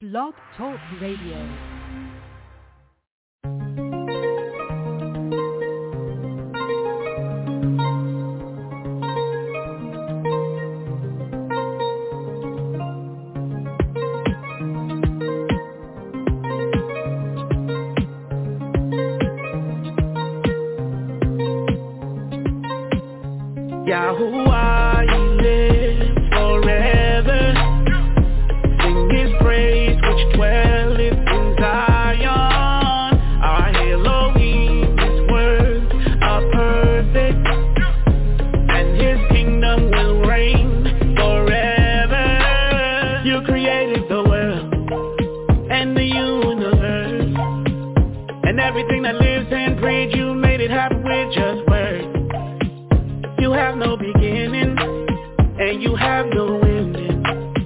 Blog Talk Radio. Yahuwah, He lives forever. Sing His praise, which dwelleth in Zion. Our Elohim, His words are perfect, and His kingdom will reign forever. You created the world and the universe, and everything that lives and breathes. You made it happen with just words. You have no beginning, and you have no ending.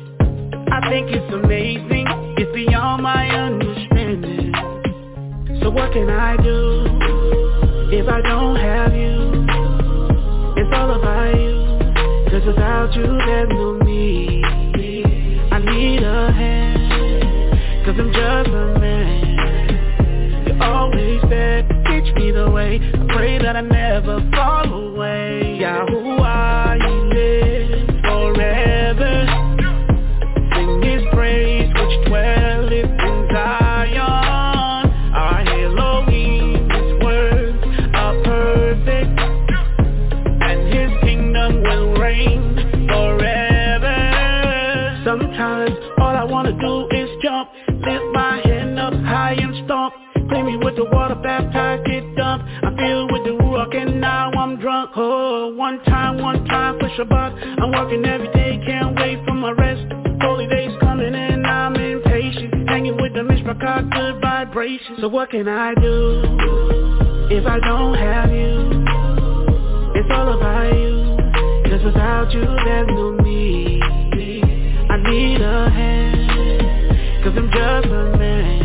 I think it's amazing, it's beyond my understanding. So what can I do if I don't have you? It's all about you, 'cause without you there's no me. I need a hand, 'cause I'm just a man. You're always there to teach me the way. I pray that I never fall away. Yahuwah, He lives forever. Sing His praise, which dwelleth in Zion. Our Elohim, His words are perfect, and His kingdom will reign forever. Sometimes all I wanna do is jump, lift my hand up high and stomp. Clean me with the water, baptized, get dumped. I'm filled with the Ruach and now I'm drunk. Oh, one time for Shabbat. I'm working every day, can't wait for my rest. Holy days coming and I'm impatient. Hanging with the Mishpachah, good vibrations. So what can I do if I don't have you? It's all about you, 'cause without you there's no me. I need a hand, 'cause I'm just a man.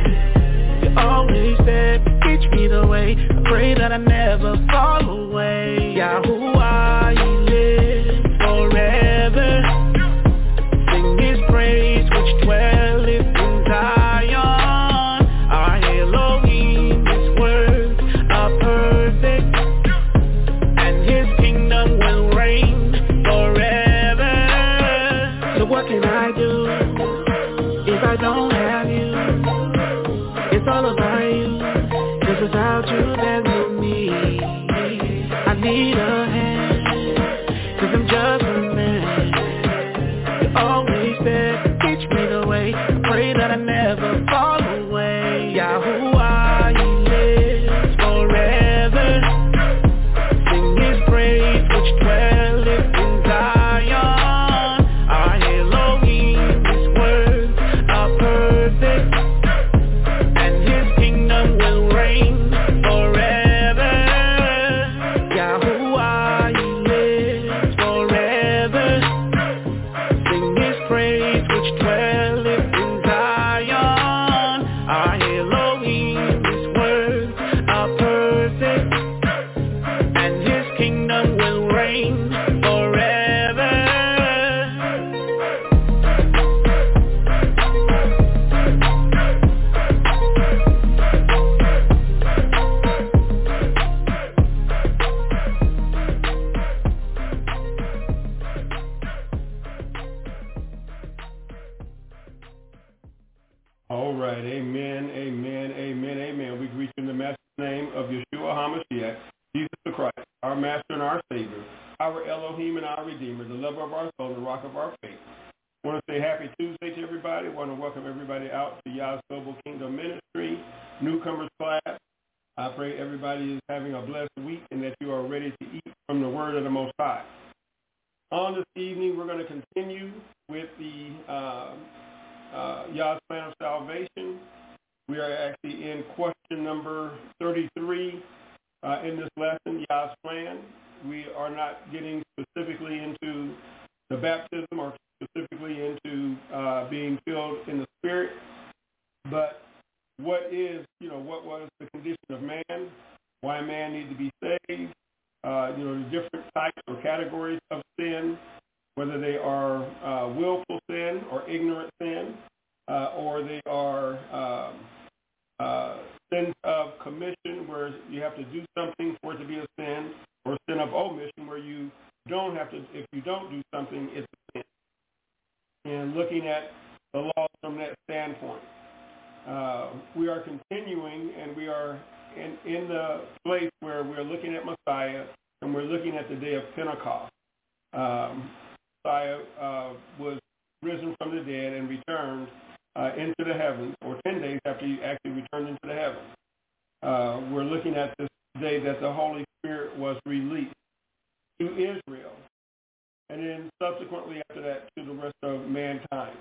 Always there to teach me the way. I pray that I never fall away. Yahuwah, He lives forever. Sing His praise, which dwelleth in Zion. Our Elohim, His words are perfect, and His kingdom will reign forever. So what can I do if I don't have you? It's all about you, 'cause without you there's no me. I need a hand, 'cause I'm just a man. You're always there to teach me the way. I pray that I never fall away. Yahuwah, He lives forever. Sing His praise, which dwelleth in Zion. Our Elohim, His words are perfect, will reign forever. Yahuwah, He lives forever. Sing His praise, which dwelleth in Zion. Our Elohim, His words are perfect, and His kingdom will reign forever. All right, amen, amen, amen, amen. We greet you in the master's name of Yeshua HaMashiach, Jesus the Christ, our master and our Savior, our Elohim and our Redeemer, the lover of our soul, the rock of our faith. I want to say happy Tuesday to everybody. I want to welcome everybody out to Yah's Global Kingdom Ministry, newcomers class. I pray everybody is having a blessed week and that you are ready to eat from the word of the Most High. On this evening, we're going to continue with the Yah's plan of salvation. We are actually in question number 33 in this lesson, Yah's plan. We are not getting specifically into the baptism or specifically into being filled in the Spirit, but what was the condition of man, why man needs to be saved, the different types or categories of sin, whether they are willful sin or ignorant sin, or they are sins of commission, where you have to do something for it to be a sin, or sin of omission, where you don't have to, if you don't do something, it's a sin. And looking at the law from that standpoint, we are continuing, and we are in the place where we're looking at Messiah, and we're looking at the day of Pentecost. Messiah was risen from the dead and returned into the heavens, or 10 days after he actually returned into the heavens. We're looking at this day that the Holy Spirit was released to Israel, and then subsequently after that to the rest of mankind.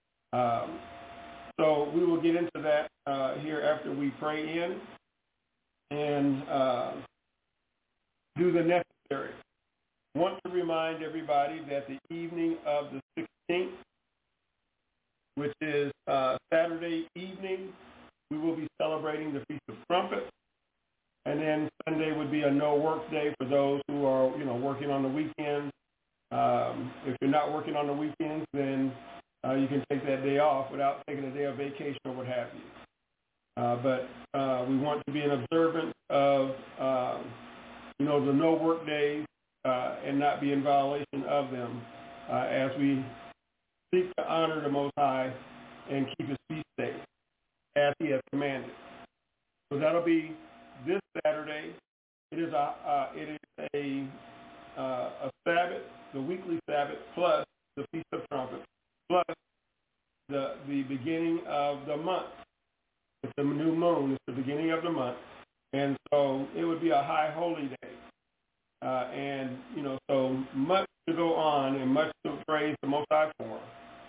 So we will get into that here after we pray in and do the necessary. I want to remind everybody that the evening of the 16th, which is Saturday evening, we will be celebrating the Feast of Trumpets. And then Sunday would be a no-work day for those who are, working on the weekends. If you're not working on the weekends, then you can take that day off without taking a day of vacation or what have you. But we want to be in observance of, the no-work days and not be in violation of them as we seek to honor the Most High and keep his feast days as he has commanded. So that'll be this Saturday. It is a Sabbath, the weekly Sabbath, plus the Feast of Trumpets, plus the beginning of the month. It's the new moon. It's the beginning of the month. And so it would be a high holy day. And, so much to go on and much to praise the Most High for.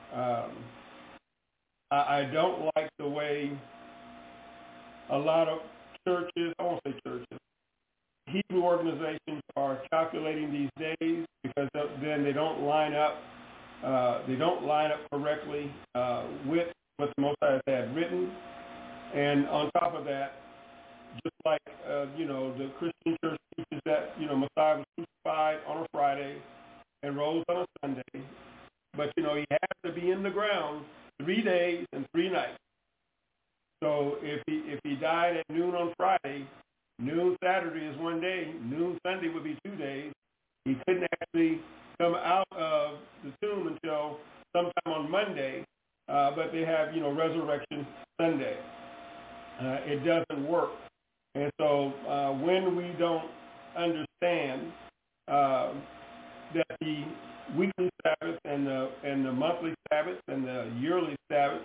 I don't like the way a lot of churches, I won't say churches, Hebrew organizations are calculating these days, because then they don't line up. They don't line up correctly with what the Most High has had written. And on top of that, just like, the Christian church teaches that, Messiah was crucified on a Friday and rose on a Sunday. But, he has to be in the ground 3 days and 3 nights. So if he died at noon on Friday, noon Saturday is 1 day, noon Sunday would be 2 days. He couldn't actually come out of the tomb until sometime on Monday, but they have, Resurrection Sunday. It doesn't work. And so when we don't understand that the weekly Sabbath and the monthly Sabbath and the yearly Sabbath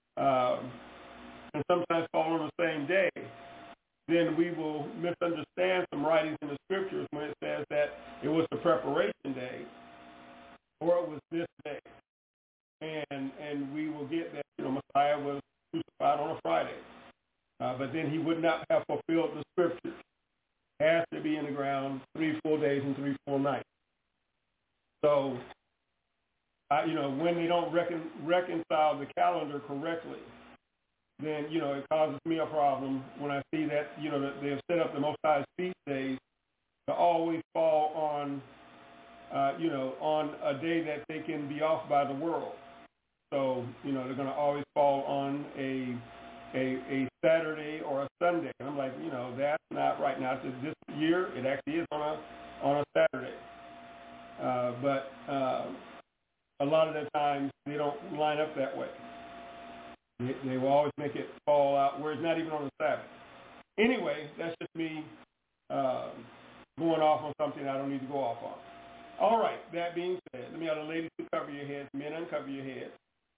and sometimes fall on the same day, then we will misunderstand some writings in the scriptures when it says that it was the preparation day or it was this day. And we will get that, Messiah was crucified on a Friday. But then he would not have fulfilled the scriptures. Has to be in the ground 3 full days and 3 full nights. So, when they don't reconcile the calendar correctly, then, it causes me a problem when I see that, that they have set up the Most High's feast days to always fall on, on a day that they can be off by the world. So, they're going to always fall on a Saturday or a Sunday. And I'm like, that's not right. Now, this year, it actually is on a Saturday. But a lot of the times, they don't line up that way. They will always make it fall out where it's not even on the Sabbath. Anyway, that's just me going off on something I don't need to go off on. All right, that being said, let me have the ladies to cover your heads, men uncover your heads.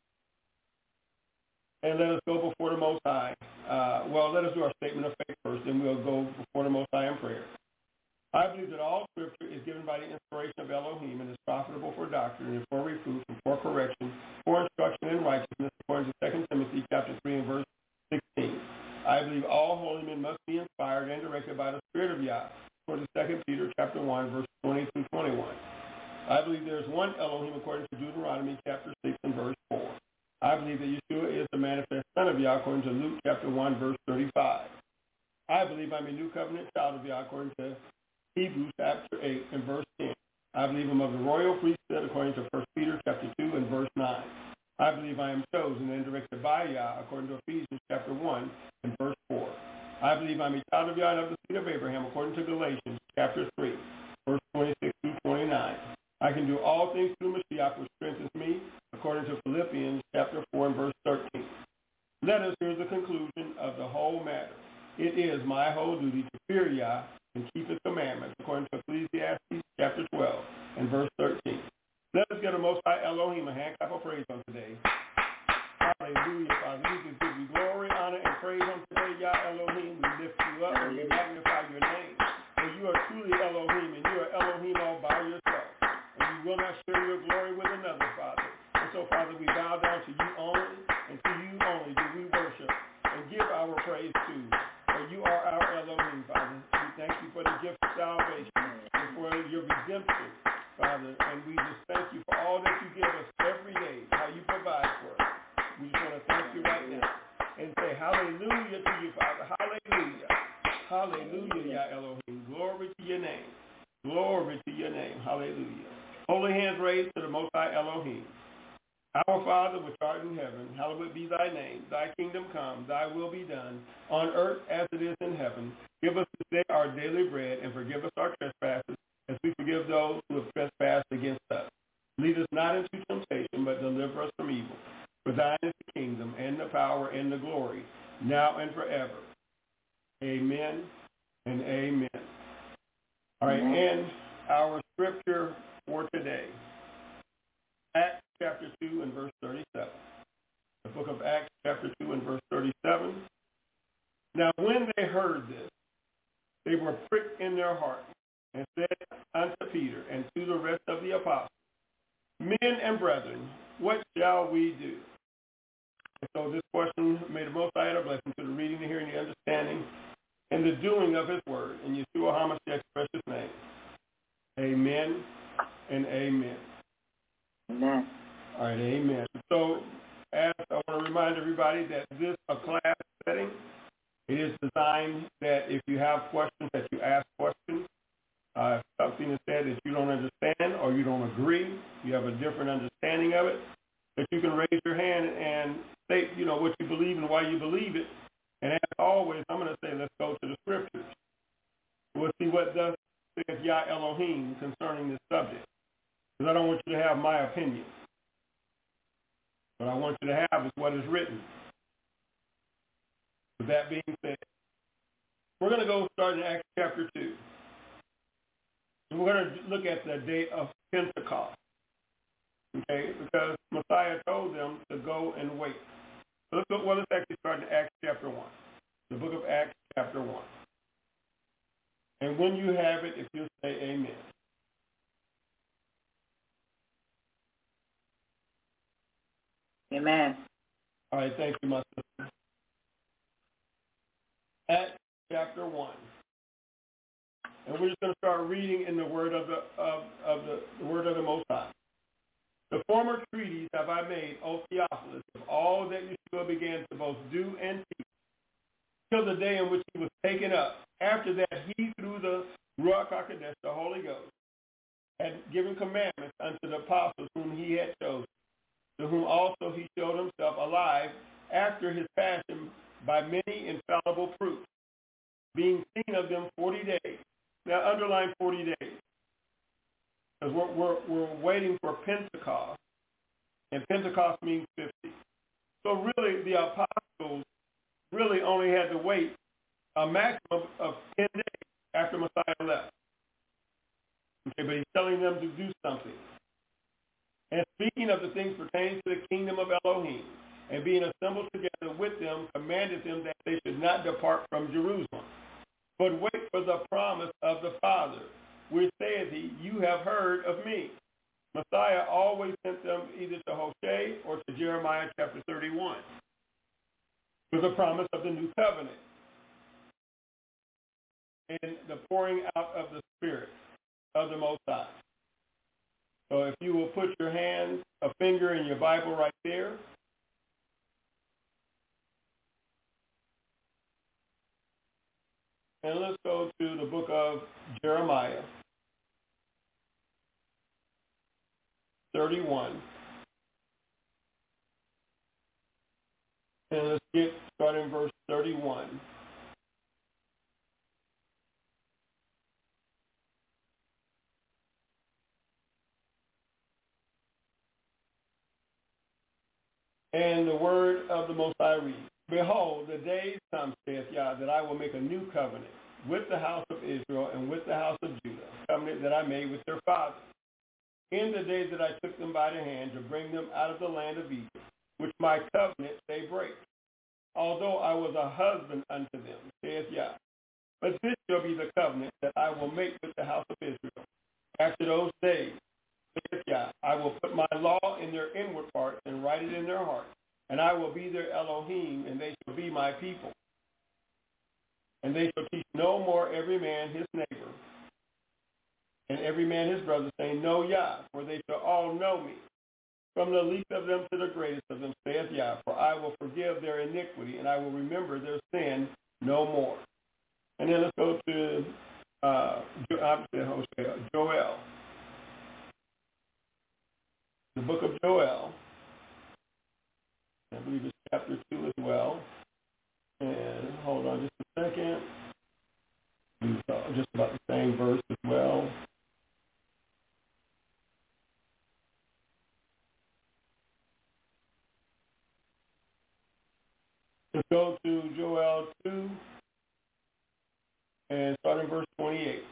And let us go before the Most High. Let us do our statement of faith first, then we'll go before the Most High in prayer. I believe that all Scripture is given by the inspiration of Elohim and is profitable for doctrine and for reproof and for correction, for instruction in righteousness, according to 2 Timothy chapter 3 and verse 16. I believe all holy men must be inspired and directed by the Spirit of Yah, according to 2 Peter chapter 1, verse 20 through 21. I believe there is one Elohim, according to Deuteronomy chapter 6 and verse 4. I believe that Yeshua is the manifest Son of Yah, according to Luke chapter 1, verse 35. I believe I'm a new covenant child of Yah, according to Hebrews chapter 8 and verse 10. I believe I'm of the royal priesthood, according to 1 Peter chapter 2 and verse 9. I believe I am chosen and directed by Yah, according to Ephesians chapter 1 and verse 4. I believe I'm a child of Yah and of the seed of Abraham, according to Galatians chapter 3, verse 26 through 29. I can do all things through Mashiach, which strengthens me, according to Philippians chapter 4 and verse 13. Let us hear the conclusion of the whole matter. It is my whole duty to fear Yah and keep his commandments, according to Ecclesiastes chapter 12 and verse 13. Let us get a Most High Elohim a hand clap of praise on today. Hallelujah, Father. We just give you glory, honor, and praise on today, Yah Elohim. We lift you up and we magnify your name. For you are truly Elohim, and you are Elohim all by yourself. And you will not share your glory with another, Father. And so, Father, we bow down to you only, and to you only do we worship and give our praise to you. For you are our Elohim, Father. We thank you for the gift of salvation and for your redemption, Father. And we just thank you for all that you give us every day, how you provide for us. We just want to thank you right now and say hallelujah to you, Father. Hallelujah. Hallelujah, Yah Elohim. Glory to your name. Glory to your name. Hallelujah. Holy hands raised to the Most High Elohim. Our Father, which art in heaven, hallowed be thy name. Thy kingdom come, thy will be done, on earth as it is in heaven. Give us this day our daily bread, and forgive us our trespasses, as we forgive those who have trespassed against us. Lead us not into temptation, but deliver us from evil. For thine is the kingdom, and the power, and the glory, now and forever. Amen and amen. All right, and our scripture for today, Acts chapter 2 and verse 37. The book of Acts chapter 2 and verse 37. Now when they heard this, they were pricked in their heart, and said unto Peter and to the rest of the apostles, Men and brethren, what shall we do? And so this question made the Most High a blessing to the reading, the hearing, the understanding, and the doing of his word. In Yeshua HaMashiach's precious name. Amen and amen. Amen. All right, amen. So as I want to remind everybody that this is a class setting. It is designed that if you have questions, that you ask questions. If something is said that you don't understand or you don't agree, you have a different understanding of it, that you can raise your hand and state, what you believe and why you believe it. And as always, I'm going to say, let's go to the scriptures. We'll see what thus says Yah Elohim concerning this subject. Because I don't want you to have my opinion. What I want you to have is what is written. With that being said, we're going to go start in Acts chapter 2. And we're going to look at the day of Pentecost. Okay? Because Messiah told them to go and wait. So let's actually start in Acts chapter 1. The book of Acts chapter 1. And when you have it, if you say amen. Amen. All right, thank you, my sister. Acts chapter 1. And we're just going to start reading in the word of the word of the Most High. The former treaties have I made, O Theophilus, of all that Yeshua began to both do and teach, till the day in which he was taken up. After that, he, through the Ruach HaKodesh, the Holy Ghost, had given commandments unto the apostles whom he had chosen, to whom also he showed himself alive after his passion by many infallible proofs, being seen of them 40 days. Now, underline 40 days. Because we're waiting for Pentecost, and Pentecost means 50. So really, the apostles really only had to wait a maximum of 10 days after Messiah left. Okay, but he's telling them to do something. And speaking of the things pertaining to the kingdom of Elohim, and being assembled together with them, commanded them that they should not depart from Jerusalem, but wait for the promise of the Father, which saith he, you have heard of me. Messiah always sent them either to Hosea or to Jeremiah chapter 31 with the promise of the new covenant and the pouring out of the Spirit of the Most High. So if you will put your hand, a finger in your Bible right there. And let's go to the book of Jeremiah 31. And let's get started in verse 31. And the word of the Most High reads, Behold, the days come, saith Yah, that I will make a new covenant with the house of Israel and with the house of Judah, a covenant that I made with their fathers. In the days that I took them by the hand to bring them out of the land of Egypt, which my covenant they break, although I was a husband unto them, saith Yah. But this shall be the covenant that I will make with the house of Israel. After those days, saith Yah, I will put my law in their inward parts and write it in their hearts, and I will be their Elohim, and they shall be my people. And they shall teach no more every man his neighbor, and every man his brother, saying, Know Yah, for they shall all know me, from the least of them to the greatest of them, saith Yah, for I will forgive their iniquity, and I will remember their sin no more. And then let's go to Joel. The book of Joel. I believe it's chapter 2 as well. And hold on just a second. It's just about the same verse as well. Let's go to Joel 2 and start in verse 28.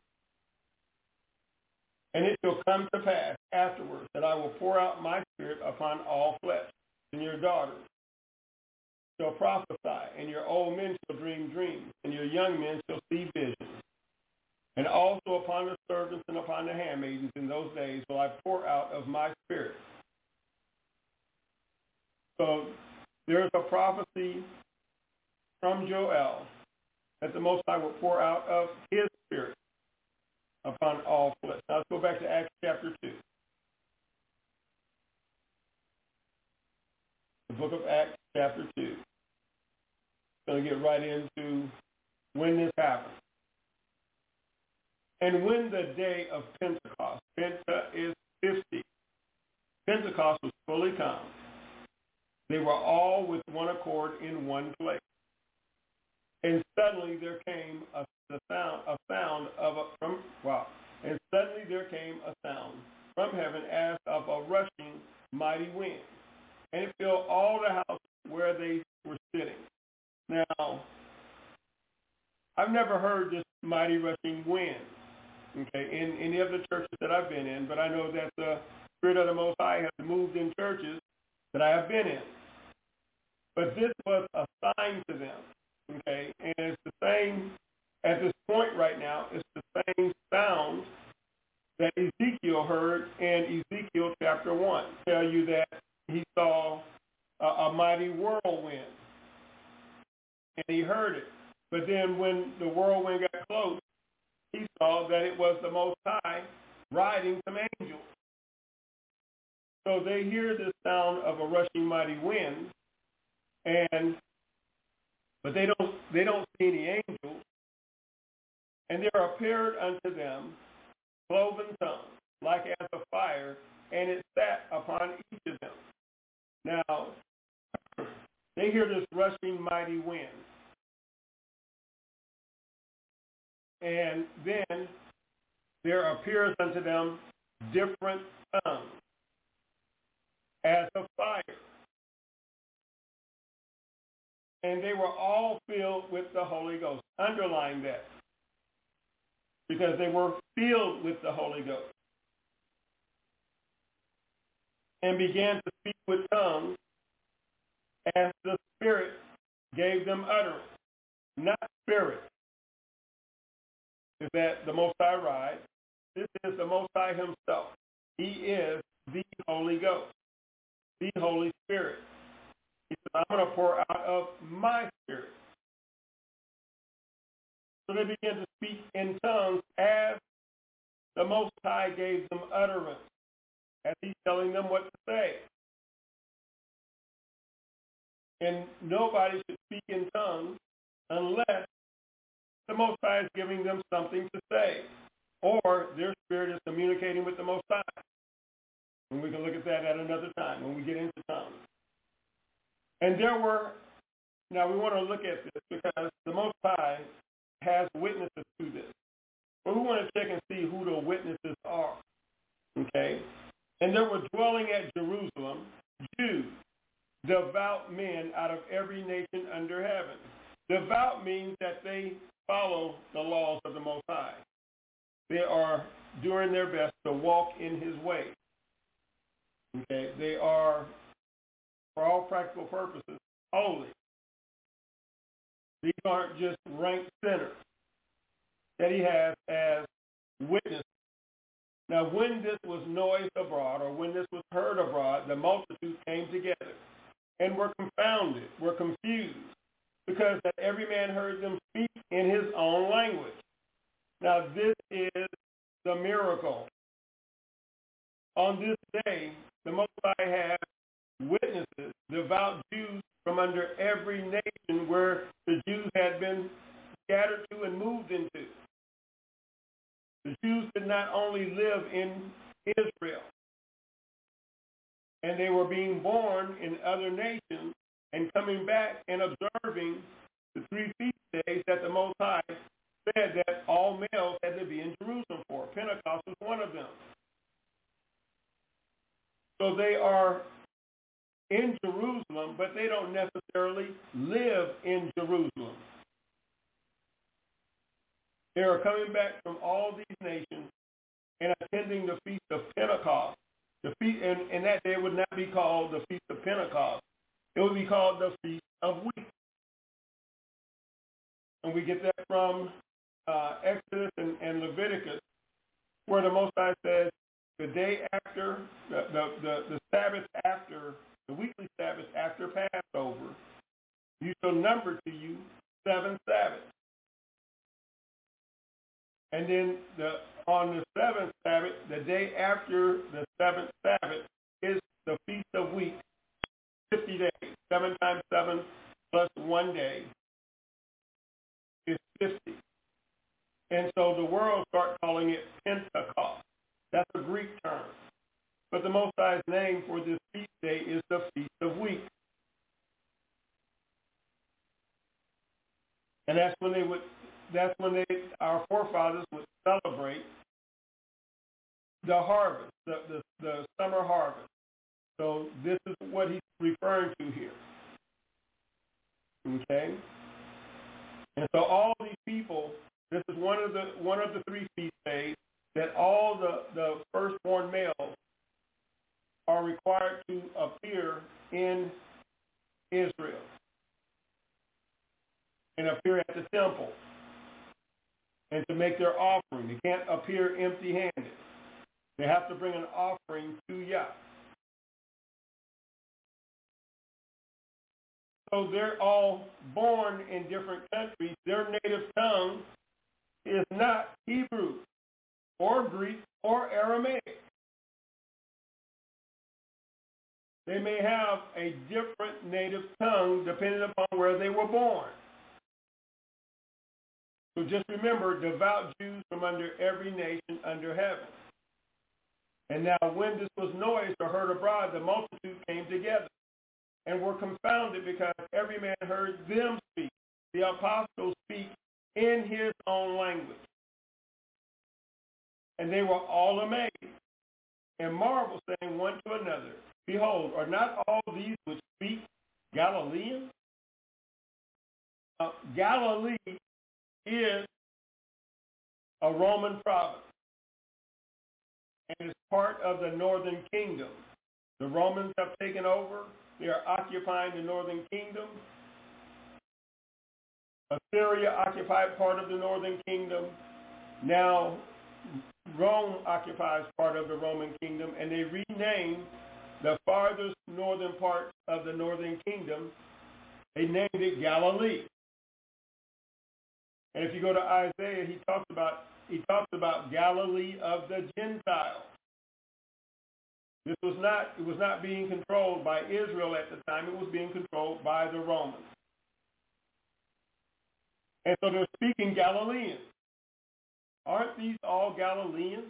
And it shall come to pass afterwards that I will pour out my spirit upon all flesh, and your daughters shall prophesy, and your old men shall dream dreams, and your young men shall see visions. And also upon the servants and upon the handmaidens in those days will I pour out of my spirit. So there's a prophecy from Joel that the Most High will pour out of his spirit upon all flesh. Now let's go back to Acts chapter 2. The book of Acts chapter 2. Going to get right into when this happened. And when the day of Pentecost, Penta is 50, Pentecost was fully come, they were all with one accord in one place. And suddenly there came a sound from heaven as of a rushing mighty wind, and it filled all the house where they were sitting. Now, I've never heard this mighty rushing wind, okay, in any of the churches that I've been in, but I know that the Spirit of the Most High has moved in churches that I have been in. But this was a sign to them, okay, and it's the same, at this point right now, it's the same sound that Ezekiel heard in Ezekiel chapter 1. Tell you that he saw a mighty whirlwind, and he heard it. But then when the whirlwind got close, he saw that it was the Most High riding some angels. So they hear the sound of a rushing mighty wind, but they don't see any angels. And there appeared unto them cloven tongues, like as of fire, and it sat upon each of them. Now, they hear this rushing mighty wind. And then there appears unto them different tongues, as of fire. And they were all filled with the Holy Ghost. Underline that, because they were filled with the Holy Ghost, and began to speak with tongues as the Spirit gave them utterance. Not spirit is that the Most High rides. This is the Most High himself. He is the Holy Ghost, the Holy Spirit. He said, I'm going to pour out of my spirit. So they began to speak in tongues as the Most High gave them utterance, as he's telling them what to say. And nobody should speak in tongues unless the Most High is giving them something to say, or their spirit is communicating with the Most High. And we can look at that at another time when we get into tongues. And there were Now we want to look at this because the Most High has witnesses to this. But we want to check and see who the witnesses are. Okay? And there were dwelling at Jerusalem Jews, devout men out of every nation under heaven. Devout means that they follow the laws of the Most High. They are doing their best to walk in his way. Okay? They are, for all practical purposes, holy. These aren't just ranked sinners that he has as witnesses. Now, when this was noised abroad, or when this was heard abroad, the multitude came together and were confounded, were confused, because that every man heard them speak in his own language. Now, this is the miracle. On this day, the Most High has witnesses, devout Jews from under every nation where the Jews had been scattered to and moved into. The Jews did not only live in Israel, and they were being born in other nations and coming back and observing the 3 feast days that the Most High said that all males had to be in Jerusalem for. Pentecost was one of them. So they are in Jerusalem, but they don't necessarily live in Jerusalem. They are coming back from all these nations and attending the Feast of Pentecost. The feast, and that day would not be called the Feast of Pentecost. It would be called the Feast of Weeks. And we get that from Exodus and Leviticus, where the Most High says, the day after, the Sabbath after, the weekly Sabbath after Passover, you shall number to you 7 Sabbaths. And then on the 7th Sabbath, the day after the 7th Sabbath, is the Feast of Weeks, 50 days. 7 times 7 plus 1 day is 50. And so the world starts calling it Pentecost. That's a Greek term. But the Most High's name for this feast day is the Feast of Weeks. And that's when our forefathers would celebrate the harvest, the summer harvest. So this is what he's referring to here. Okay? And so all these people, this is one of the 3 feast days that all the firstborn males are required to appear in Israel and appear at the temple and to make their offering. They can't appear empty-handed. They have to bring an offering to Yah. So they're all born in different countries. Their native tongue is not Hebrew or Greek or Aramaic. They may have a different native tongue depending upon where they were born. So just remember, devout Jews from under every nation under heaven. And now when this was noised or heard abroad, the multitude came together and were confounded because every man heard them speak, the apostles speak in his own language. And they were all amazed and marveled, saying one to another, behold, are not all these which speak Galileans? Galilee is a Roman province and is part of the northern kingdom. The Romans have taken over. They are occupying the northern kingdom. Assyria occupied part of the northern kingdom. Now Rome occupies part of the Roman kingdom, and they renamed the farthest northern part of the northern kingdom. They named it Galilee. And if you go to Isaiah, he talks about Galilee of the Gentiles. It was not being controlled by Israel at the time. It was being controlled by the Romans. And so they're speaking Galileans. Aren't these all Galileans?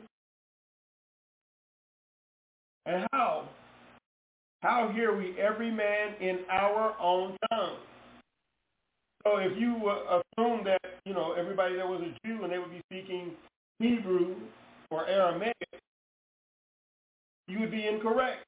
And how hear we every man in our own tongue? So if you assume that, everybody that was a Jew and they would be speaking Hebrew or Aramaic, you would be incorrect.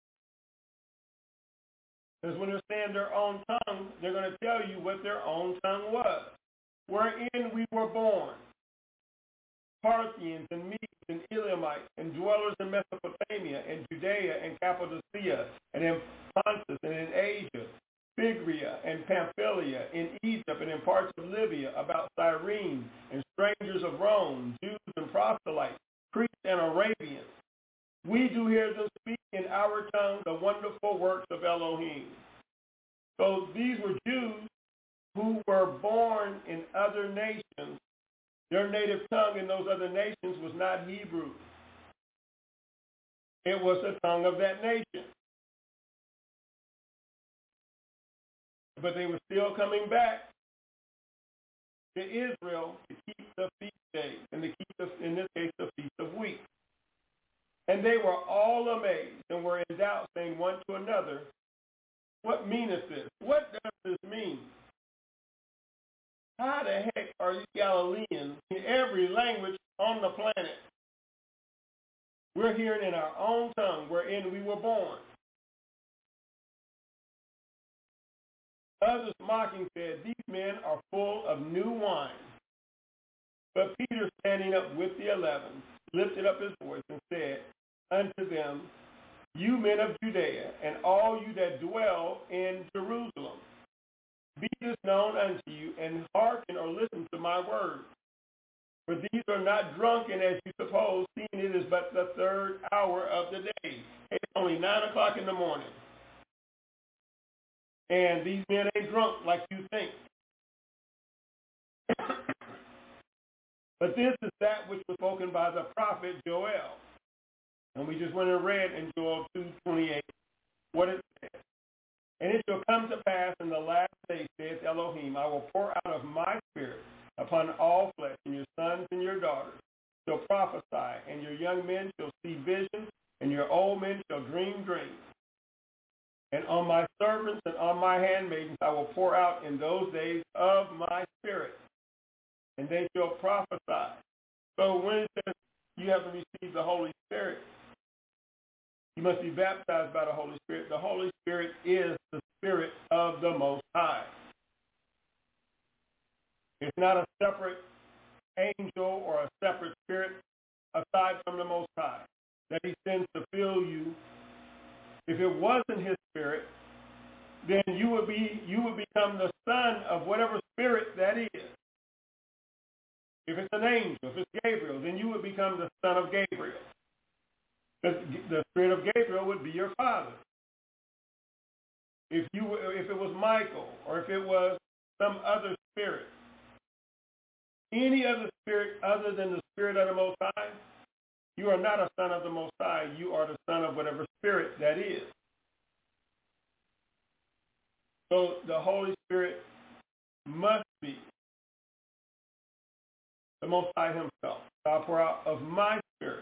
Because when they're saying their own tongue, they're going to tell you what their own tongue was. Wherein we were born, Parthians and Medes and Elamites and dwellers in Mesopotamia and Judea and Cappadocia and in Pontus and in Asia, Phrygia and Pamphylia, in Egypt and in parts of Libya, about Cyrene, and strangers of Rome, Jews and proselytes, Greeks and Arabians. We do hear them speak in our tongue the wonderful works of Elohim. So these were Jews who were born in other nations. Their native tongue in those other nations was not Hebrew. It was the tongue of that nation. But they were still coming back to Israel to keep the feast days and to keep, in this case, the Feast of Weeks. And they were all amazed and were in doubt, saying one to another, what meaneth this? What does this mean? How the heck are you Galileans in every language on the planet? We're hearing in our own tongue wherein we were born. Others mocking said, these men are full of new wine. But Peter, standing up with the 11, lifted up his voice and said unto them, you men of Judea, and all you that dwell in Jerusalem, be this known unto you, and hearken or listen to my words. For these are not drunken as you suppose, seeing it is but the third hour of the day. It's only 9 o'clock in the morning. And these men ain't drunk like you think. But this is that which was spoken by the prophet Joel. And we just went and read in Joel 2:28 what it says. And it shall come to pass in the last days, saith Elohim, I will pour out of my spirit upon all flesh, and your sons and your daughters shall prophesy, and your young men shall see visions, and your old men shall dream dreams. And on my servants and on my handmaidens I will pour out in those days of my spirit, and they shall prophesy. So when it says you have to receive the Holy Spirit, you must be baptized by the Holy Spirit. The Holy Spirit is the Spirit of the Most High. It's not a separate angel or a separate spirit aside from the Most High that he sends to fill you. If it wasn't his spirit, then you would become the son of whatever spirit that is. If it's an angel, if it's Gabriel, then you would become the son of Gabriel. The spirit of Gabriel would be your father. If it was Michael, or if it was some other spirit, any other spirit other than the Spirit of the Most High, you are not a son of the Most High. You are the son of whatever spirit that is. So the Holy Spirit must be the Most High himself. I'll pour out of my spirit,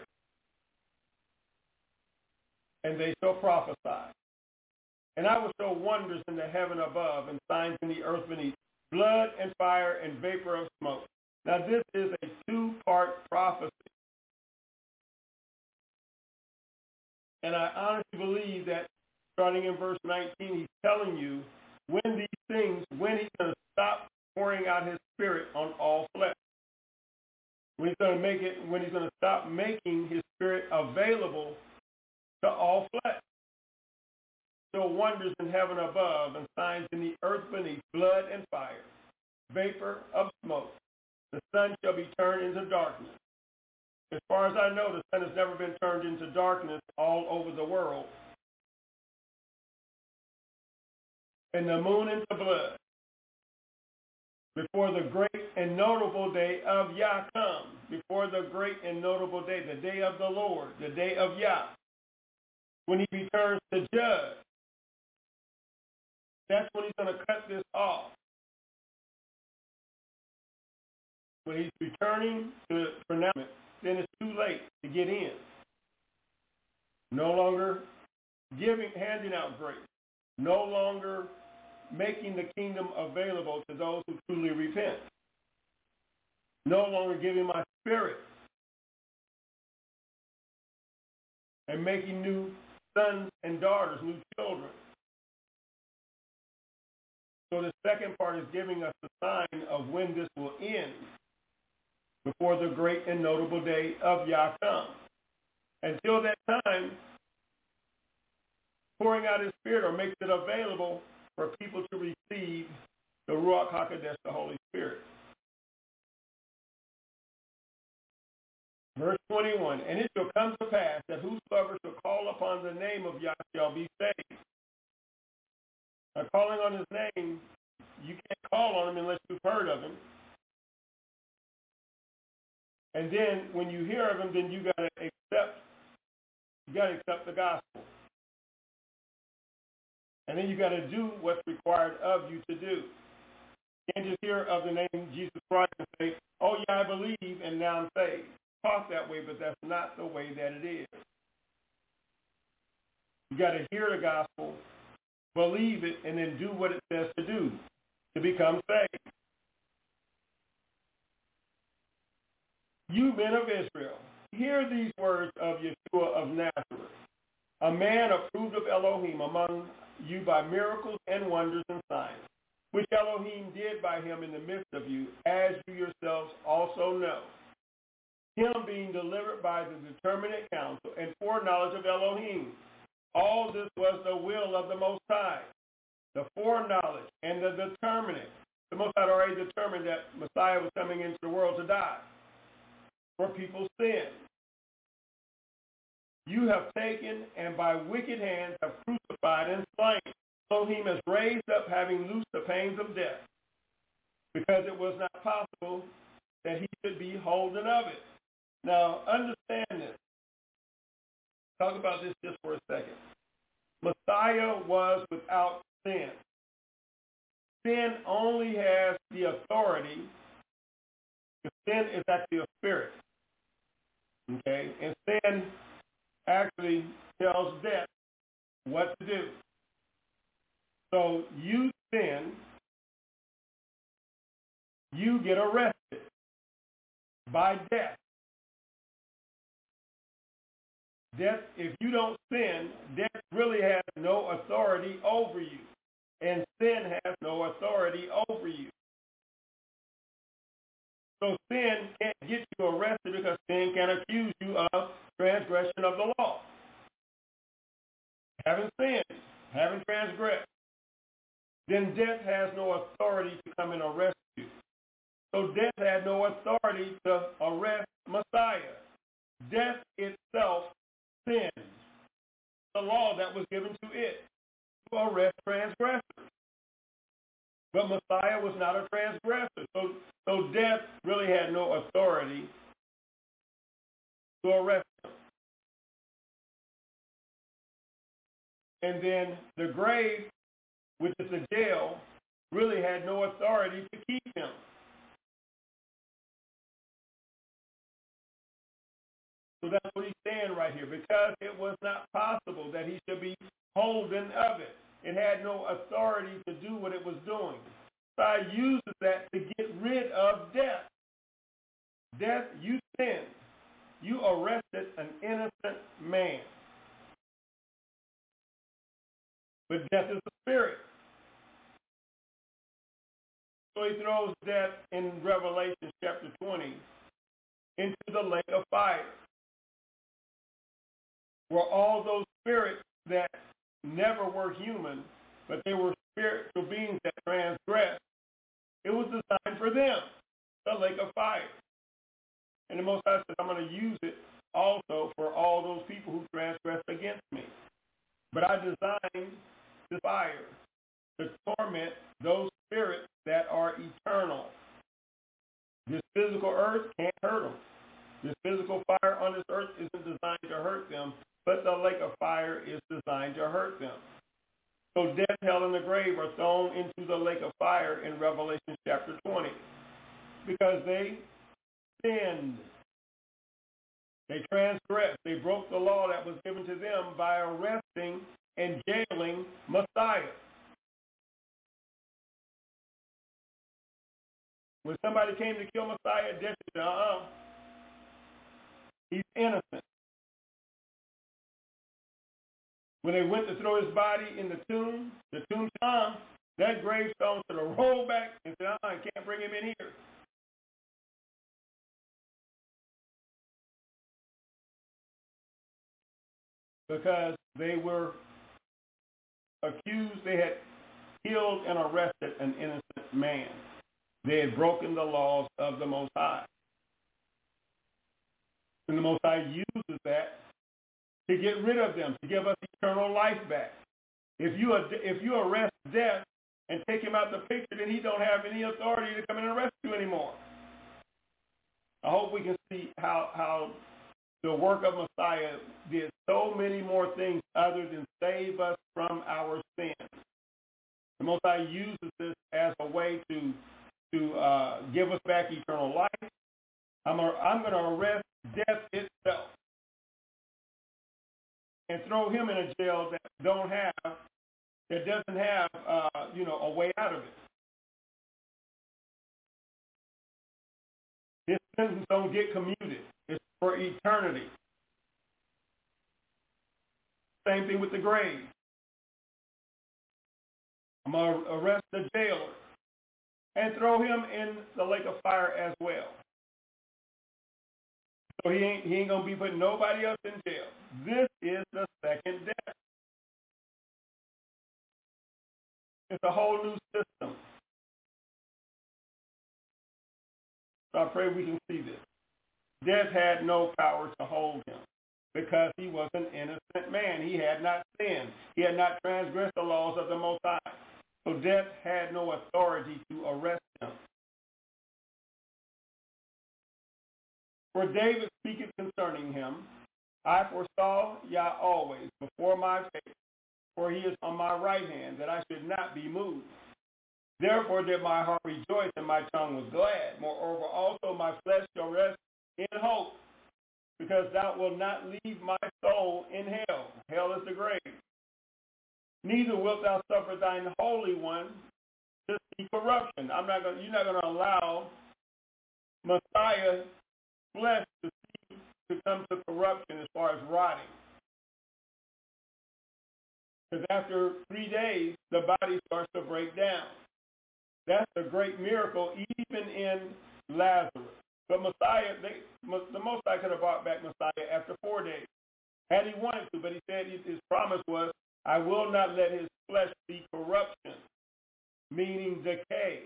and they shall prophesy. And I will show wonders in the heaven above and signs in the earth beneath, blood and fire and vapor of smoke. Now this is a two-part prophecy. And I honestly believe that starting in verse 19, he's telling you when he's going to stop pouring out his spirit on all flesh. When he's going to stop making his spirit available to all flesh. So wonders in heaven above and signs in the earth beneath, blood and fire, vapor of smoke. The sun shall be turned into darkness. As far as I know, the sun has never been turned into darkness all over the world. And the moon into blood, before the great and notable day of Yah comes, before the great and notable day, the day of the Lord, the day of Yah, when he returns to judge. That's when he's going to cut this off. When he's returning to pronouncement, then it's too late to get in. No longer handing out grace. No longer making the kingdom available to those who truly repent. No longer giving my spirit and making new sons and daughters, new children. So the second part is giving us the sign of when this will end before the great and notable day of Yah comes. Until that time, pouring out his spirit or makes it available for people to receive the Ruach HaKodesh, the Holy Spirit. Verse 21, and it shall come to pass that whosoever shall call upon the name of Yah shall be saved. Now, calling on his name, you can't call on him unless you've heard of him. And then when you hear of him, then you got to accept the gospel. And then you got to do what's required of you to do. You can't just hear of the name Jesus Christ and say, oh yeah, I believe, and now I'm saved. Talk that way, but that's not the way that it is. You got to hear the gospel, believe it, and then do what it says to do to become saved. You men of Israel, hear these words of Yeshua of Nazareth, a man approved of Elohim among you by miracles and wonders and signs, which Elohim did by him in the midst of you, as you yourselves also know. Him being delivered by the determinate counsel and foreknowledge of Elohim. All this was the will of the Most High, the foreknowledge and the determinate. The Most High had already determined that Messiah was coming into the world to die for people's sin. You have taken and by wicked hands have crucified and slain. Elohim has raised up, having loosed the pains of death, because it was not possible that he should be holden of it. Now, understand this. Talk about this just for a second. Messiah was without sin. Sin only has the authority. Sin is actually a spirit. Okay? And sin actually tells death what to do. So you sin, you get arrested by death. Death, if you don't sin, death really has no authority over you. And sin has no authority over you. So sin can't get you arrested because sin can accuse you of transgression of the law. Having sinned, having transgressed, then death has no authority to come and arrest you. So death had no authority to arrest Messiah. Death itself sinned. The law that was given to it to arrest transgressors. But Messiah was not a transgressor. So death really had no authority to arrest him. And then the grave, which is the jail, really had no authority to keep him. So that's what he's saying right here. Because it was not possible that he should be holden of it. It had no authority to do what it was doing. God uses that to get rid of death. Death, you sinned. You arrested an innocent man. But death is a spirit. So he throws death in Revelation chapter 20 into the lake of fire, where all those spirits that never were human, but they were spiritual beings that transgressed, it was designed for them, the lake of fire. And the Most High says, I'm going to use it also for all those people who transgressed against me. But I designed the fire to torment those spirits that are eternal. This physical earth can't hurt them. This physical fire on this earth isn't designed to hurt them, but the lake of fire is designed to hurt them. So death, hell, and the grave are thrown into the lake of fire in Revelation chapter 20 because they sinned. They transgressed. They broke the law that was given to them by arresting and jailing Messiah. When somebody came to kill Messiah, death said, he's innocent. When they went to throw his body in the tomb that gravestone should have rolled back and said, I can't bring him in here. Because they were accused, they had killed and arrested an innocent man. They had broken the laws of the Most High. And the Most High uses that to get rid of them, to give us eternal life back. If you arrest death and take him out the picture, then he don't have any authority to come in and arrest you anymore. I hope we can see how the work of Messiah did so many more things other than save us from our sins. The Most High uses this as a way to give us back eternal life. I'm going to arrest death itself and throw him in a jail that doesn't have a way out of it. His sentence don't get commuted. It's for eternity. Same thing with the grave. I'm going to arrest the jailer and throw him in the lake of fire as well. So he ain't going to be putting nobody else in jail. This is the second death. It's a whole new system. So I pray we can see this. Death had no power to hold him because he was an innocent man. He had not sinned. He had not transgressed the laws of the Most High. So death had no authority to arrest him. For David speaketh concerning him, I foresaw Yah always before my face, for he is on my right hand, that I should not be moved. Therefore did my heart rejoice, and my tongue was glad. Moreover, also my flesh shall rest in hope, because thou wilt not leave my soul in hell. Hell is the grave. Neither wilt thou suffer thine Holy One to see corruption. You're not going to allow Messiah's flesh to come to corruption as far as rotting. Because after 3 days, the body starts to break down. That's a great miracle, even in Lazarus. But the Most High could have brought back Messiah after 4 days, had he wanted to. But he said his promise was, I will not let his flesh see corruption, meaning decay.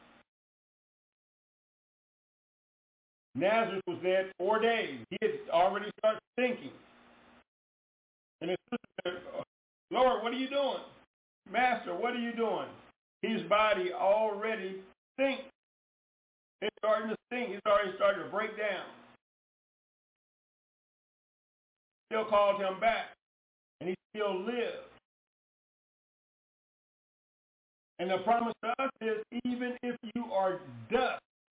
Lazarus was dead 4 days. He had already started thinking. And his sister said, Lord, what are you doing? Master, what are you doing? His body already stinks. It's starting to stink. It's already starting to break down. Still called him back, and he still lives. And the promise to us is, even if you are dust,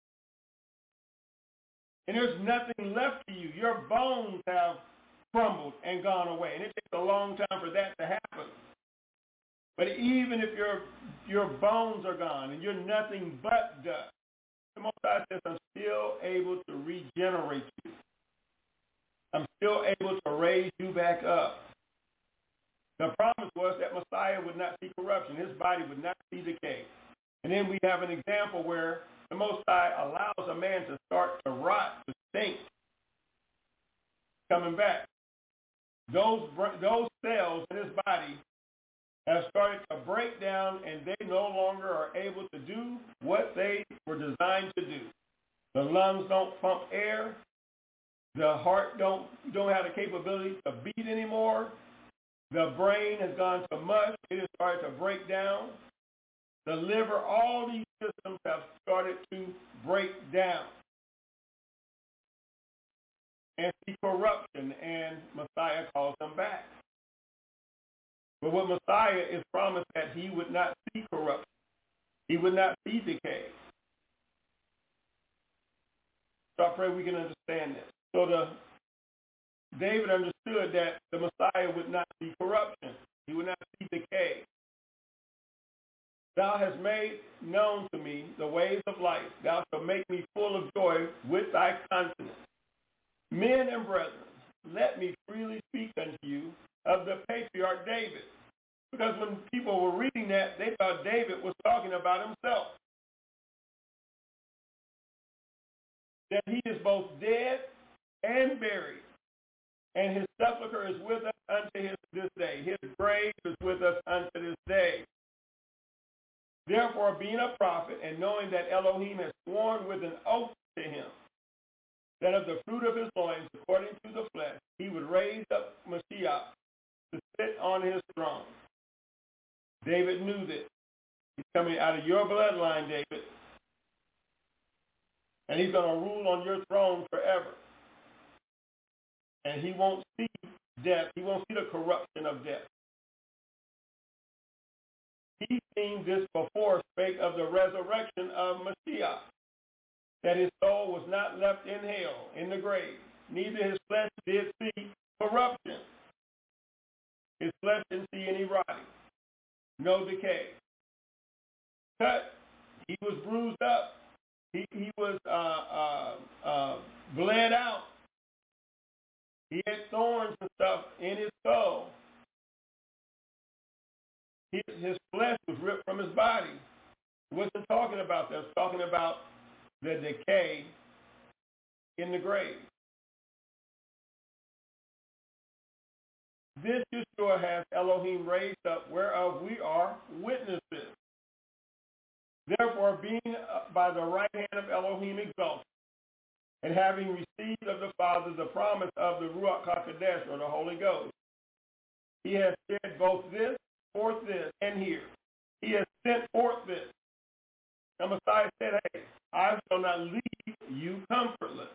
and there's nothing left to you, your bones have crumbled and gone away. And it takes a long time for that to happen. But even if your bones are gone and you're nothing but dust, the Most High says, I'm still able to regenerate you. I'm still able to raise you back up. The promise was that Messiah would not see corruption. His body would not see decay. And then we have an example where the Most High allows a man to start to rot, to stink, coming back. Those cells in his body have started to break down, and they no longer are able to do what they were designed to do. The lungs don't pump air. The heart don't have the capability to beat anymore. The brain has gone to mush. It has started to break down. The liver, all these systems have started to break down and see corruption, and Messiah calls them back. But with Messiah is promised that he would not see corruption. He would not see decay. So I pray we can understand this. So David understood that the Messiah would not see corruption. He would not see decay. Thou hast made known to me the ways of life. Thou shalt make me full of joy with thy countenance. Men and brethren, let me freely speak unto you of the patriarch David. Because when people were reading that, they thought David was talking about himself. That he is both dead and buried, and his sepulchre is with us unto this day. His grave is with us unto this day. Therefore, being a prophet, and knowing that Elohim has sworn with an oath to him, that of the fruit of his loins, according to the flesh, he would raise up Mashiach to sit on his throne. David knew this. He's coming out of your bloodline, David. And he's going to rule on your throne forever. And he won't see death. He won't see the corruption of death. He seen this before, spake of the resurrection of Mashiach, that his soul was not left in hell, in the grave. Neither his flesh did see corruption. His flesh didn't see any rotting, no decay. Cut, he was bruised up. He was bled out. He had thorns and stuff in his skull. His flesh was ripped from his body. It wasn't talking about that. It was talking about the decay in the grave. This Yeshua has Elohim raised up, whereof we are witnesses. Therefore, being by the right hand of Elohim exalted, and having received of the Father the promise of the Ruach HaKodesh, or the Holy Ghost, he has said both this, forth this, and here. He has sent forth this. The Messiah said, hey, I shall not leave you comfortless.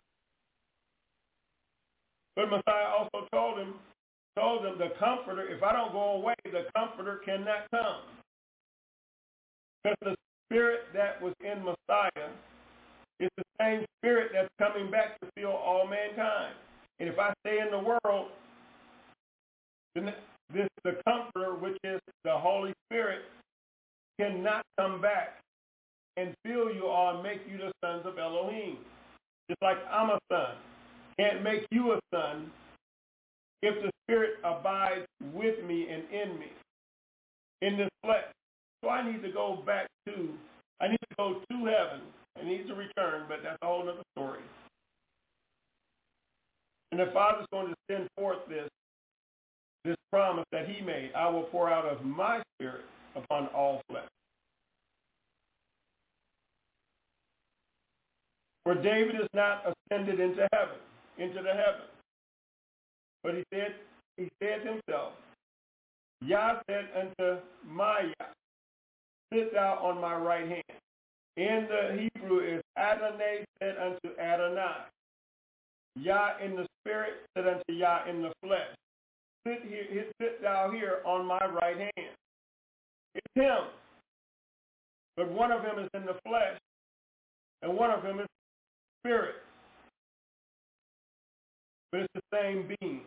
But Messiah also told them, the Comforter, if I don't go away, the Comforter cannot come. Because the Spirit that was in Messiah is the same Spirit that's coming back to fill all mankind. And if I stay in the world, then the Comforter, which is the Holy Spirit, cannot come back and fill you all and make you the sons of Elohim. Just like I'm a son. Can't make you a son if the Spirit abides with me and in me, in this flesh. So I need to go to heaven. I need to return, but that's a whole other story. And the Father's going to send forth this promise that he made. I will pour out of my Spirit upon all flesh. For David is not ascended into the heavens. But he said himself, Yah said unto my Yah, sit thou on my right hand. In the Hebrew is Adonai said unto Adonai. Yah in the spirit said unto Yah in the flesh. Sit thou here on my right hand. It's him. But one of them is in the flesh, and one of them is spirit. But it's the same being.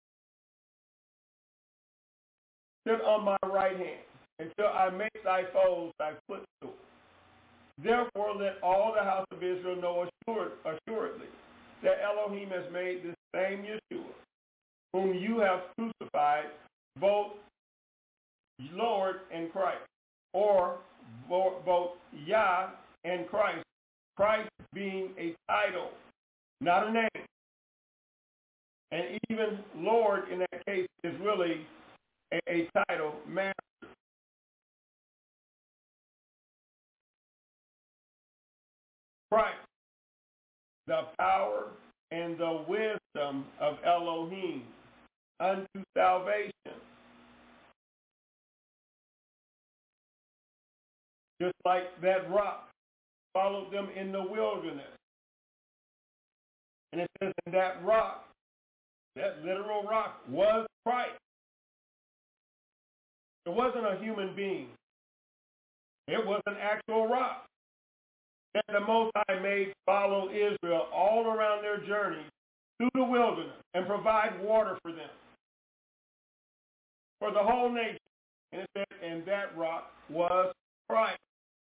Sit on my right hand until I make thy foes thy footstool. Therefore let all the house of Israel know assuredly that Elohim has made this same Yeshua, whom you have crucified, both Lord and Christ, or both Yah and Christ, Christ being a title, not a name. And even Lord in that case is really a title, master. Christ, the power and the wisdom of Elohim unto salvation. Just like that rock followed them in the wilderness. And it says, and that rock, that literal rock, was Christ. It wasn't a human being. It was an actual rock that the Most High made follow Israel all around their journey through the wilderness and provide water for them, for the whole nation. And it said, and that rock was Christ.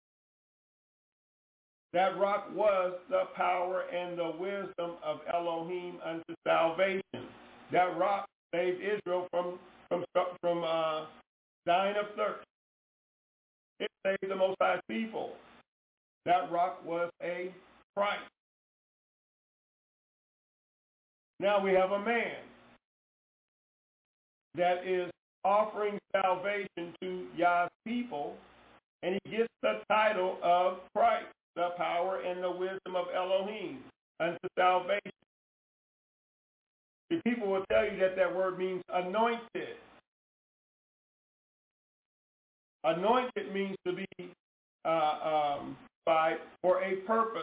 That rock was the power and the wisdom of Elohim unto salvation. That rock saved Israel from dying of thirst. It saved the Most High's people. That rock was a Christ. Now we have a man that is offering salvation to Yah's people, and he gets the title of Christ, the power and the wisdom of Elohim unto salvation. The people will tell you that word means anointed. Anointed means to be for a purpose.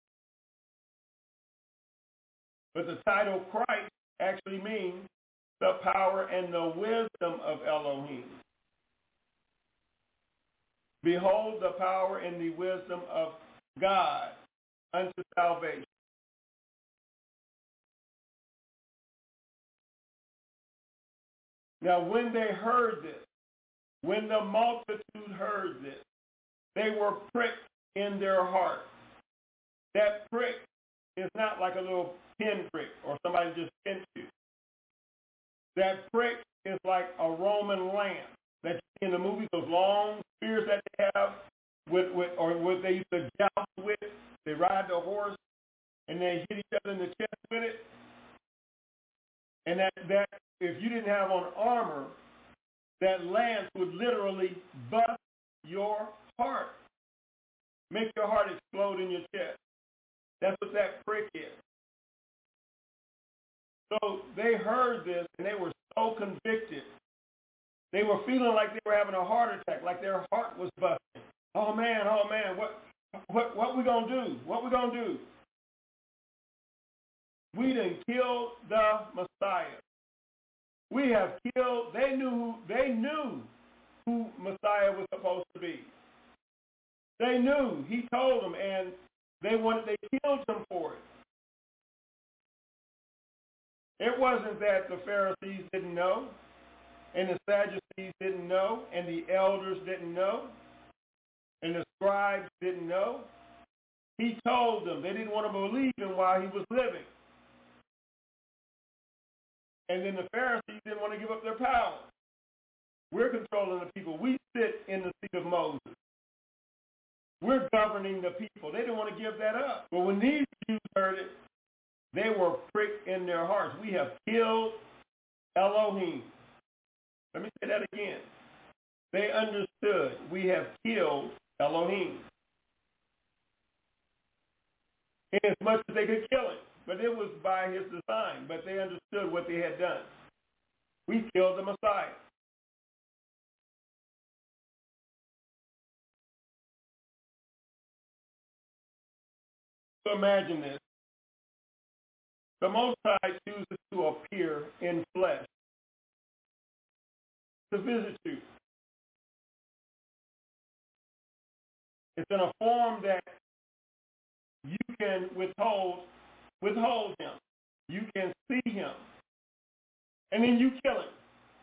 But the title Christ actually means the power and the wisdom of Elohim. Behold the power and the wisdom of God unto salvation. Now when they heard this, when the multitude heard this, they were pricked in their heart. That prick is not like a little pin prick or somebody just pinched you. That prick is like a Roman lance that you see in the movies, those long spears that they have or what they used to joust with. They ride the horse and they hit each other in the chest with it. And that if you didn't have on armor, that lance would literally bust your heart, make your heart explode in your chest. That's what that prick is. So they heard this and they were so convicted. They were feeling like they were having a heart attack, like their heart was busting. Oh man, what we gonna do? What we gonna do? We done killed the Messiah. We have killed. They knew who Messiah was supposed to be. They knew. He told them, and they killed him for it. It wasn't that the Pharisees didn't know, and the Sadducees didn't know, and the elders didn't know, and the scribes didn't know. He told them. They didn't want to believe him while he was living. And then the Pharisees didn't want to give up their power. We're controlling the people. We sit in the seat of Moses. We're governing the people. They didn't want to give that up. But when these Jews heard it, they were pricked in their hearts. We have killed Elohim. Let me say that again. They understood we have killed Elohim. In as much as they could kill him. But it was by his design. But they understood what they had done. We killed the Messiah. So imagine this. The Most High chooses to appear in flesh to visit you. It's in a form that you can withhold him. You can see him. And then you kill him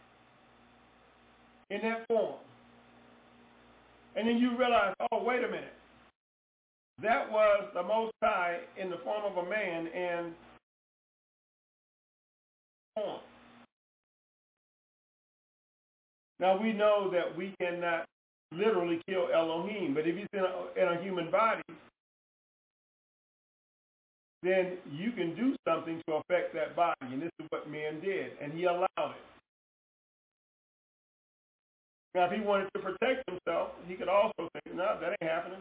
in that form. And then you realize, oh, wait a minute. That was the Most High in the form of a man and form. Now we know that we cannot literally kill Elohim, but if he's in a human body, then you can do something to affect that body, and this is what man did, and he allowed it. Now, if he wanted to protect himself, he could also say, no, that ain't happening.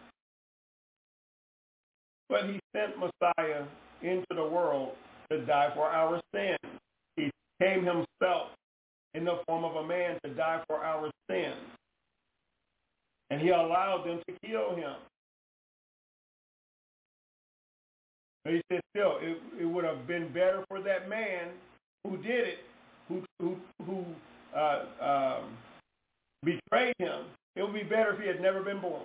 But he sent Messiah into the world to die for our sins. He came himself in the form of a man to die for our sins. And he allowed them to kill him. But he said, still, it would have been better for that man who did it, who betrayed him. It would be better if he had never been born.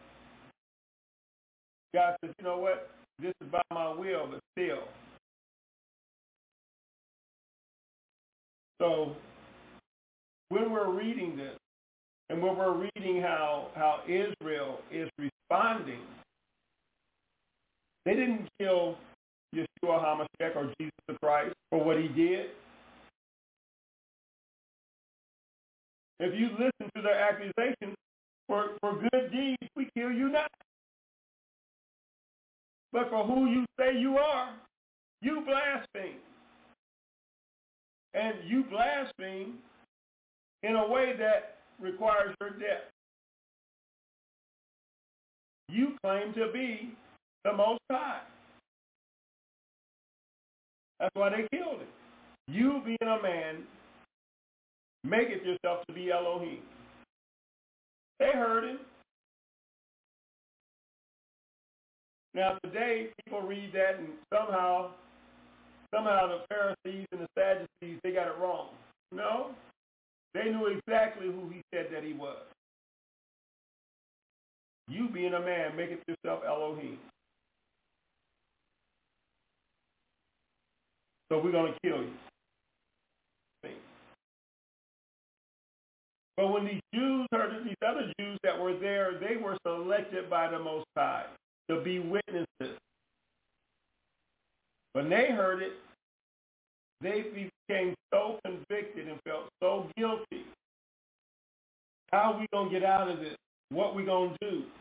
God says, you know what? This is by my will, but still. So when we're reading this, And when we're reading how Israel is responding, they didn't kill Yeshua HaMashiach or Jesus the Christ for what he did. If you listen to their accusations, for good deeds we kill you not. But for who you say you are, you blaspheme. And you blaspheme in a way that requires your death. You claim to be the Most High. That's why they killed him. You being a man, maketh yourself to be Elohim. They heard him. Now today, people read that and somehow the Pharisees and the Sadducees, they got it wrong. No, they knew exactly who he said that he was. You being a man, maketh yourself Elohim. So we're going to kill you. But when these Jews heard it, these other Jews that were there, they were selected by the Most High to be witnesses. When they heard it, they became so convicted and felt so guilty. How are we going to get out of this? What are we going to do?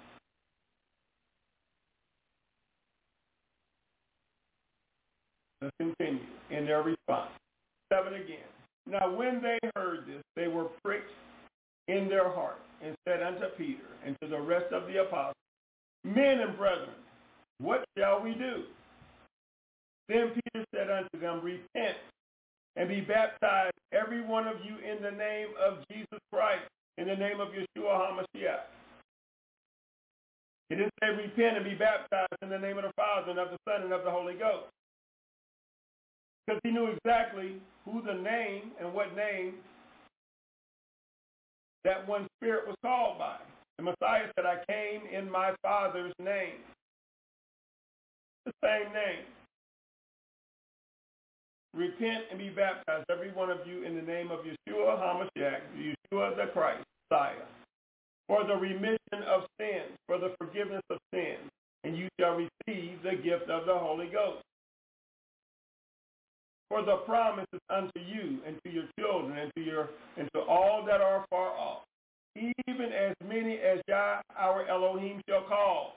Let's continue in their response. 7 again. Now when they heard this, they were pricked in their heart and said unto Peter and to the rest of the apostles, Men and brethren, what shall we do? Then Peter said unto them, Repent and be baptized, every one of you, in the name of Jesus Christ, in the name of Yeshua HaMashiach. He didn't say repent and be baptized in the name of the Father and of the Son and of the Holy Ghost. Because he knew exactly who the name and what name that one spirit was called by. The Messiah said, I came in my Father's name. The same name. Repent and be baptized, every one of you, in the name of Yeshua HaMashiach, Yeshua the Christ, Messiah, for the remission of sins, for the forgiveness of sins, and you shall receive the gift of the Holy Ghost. For the promise is unto you and to your children and to all that are far off, even as many as Yah our Elohim shall call.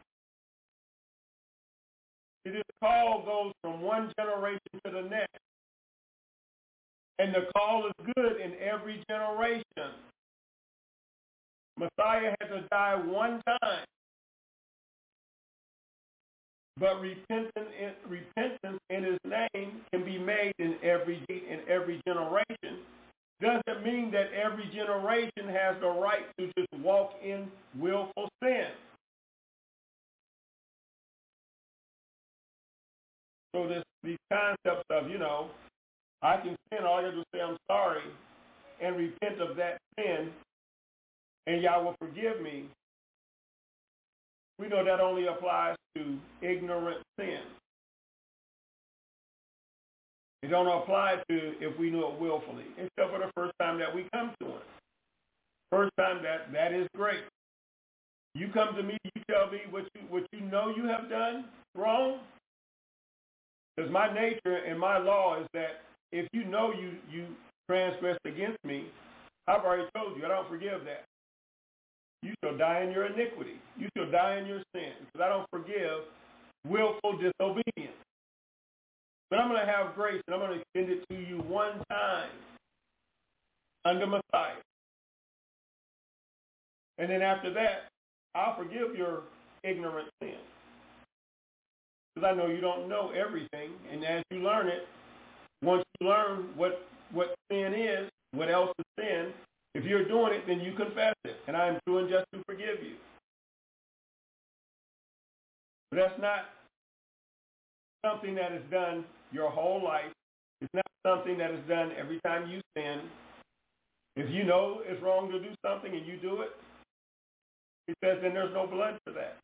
This call goes from one generation to the next. And the call is good in every generation. Messiah had to die one time. But repentance in his name can be made in every generation. Doesn't mean that every generation has the right to just walk in willful sin. So these concepts of, I can sin, all I got to do is say I'm sorry and repent of that sin, and Yah will forgive me. We know that only applies to ignorant sin. It don't apply to if we know it willfully, except for the first time that we come to him. First time that is great. You come to me, you tell me what you know you have done wrong. Because my nature and my law is that if you know you transgressed against me, I've already told you, I don't forgive that. You shall die in your iniquity. You shall die in your sin. Because I don't forgive willful disobedience. But I'm going to have grace, and I'm going to extend it to you one time under Messiah. And then after that, I'll forgive your ignorant sin. Because I know you don't know everything. And as you learn it, once you learn what sin is, what else is sin, if you're doing it, then you confess it. And I am true and just to forgive you. But that's not something that is done your whole life. It's not something that is done every time you sin. If you know it's wrong to do something and you do it, he says then there's no blood for that.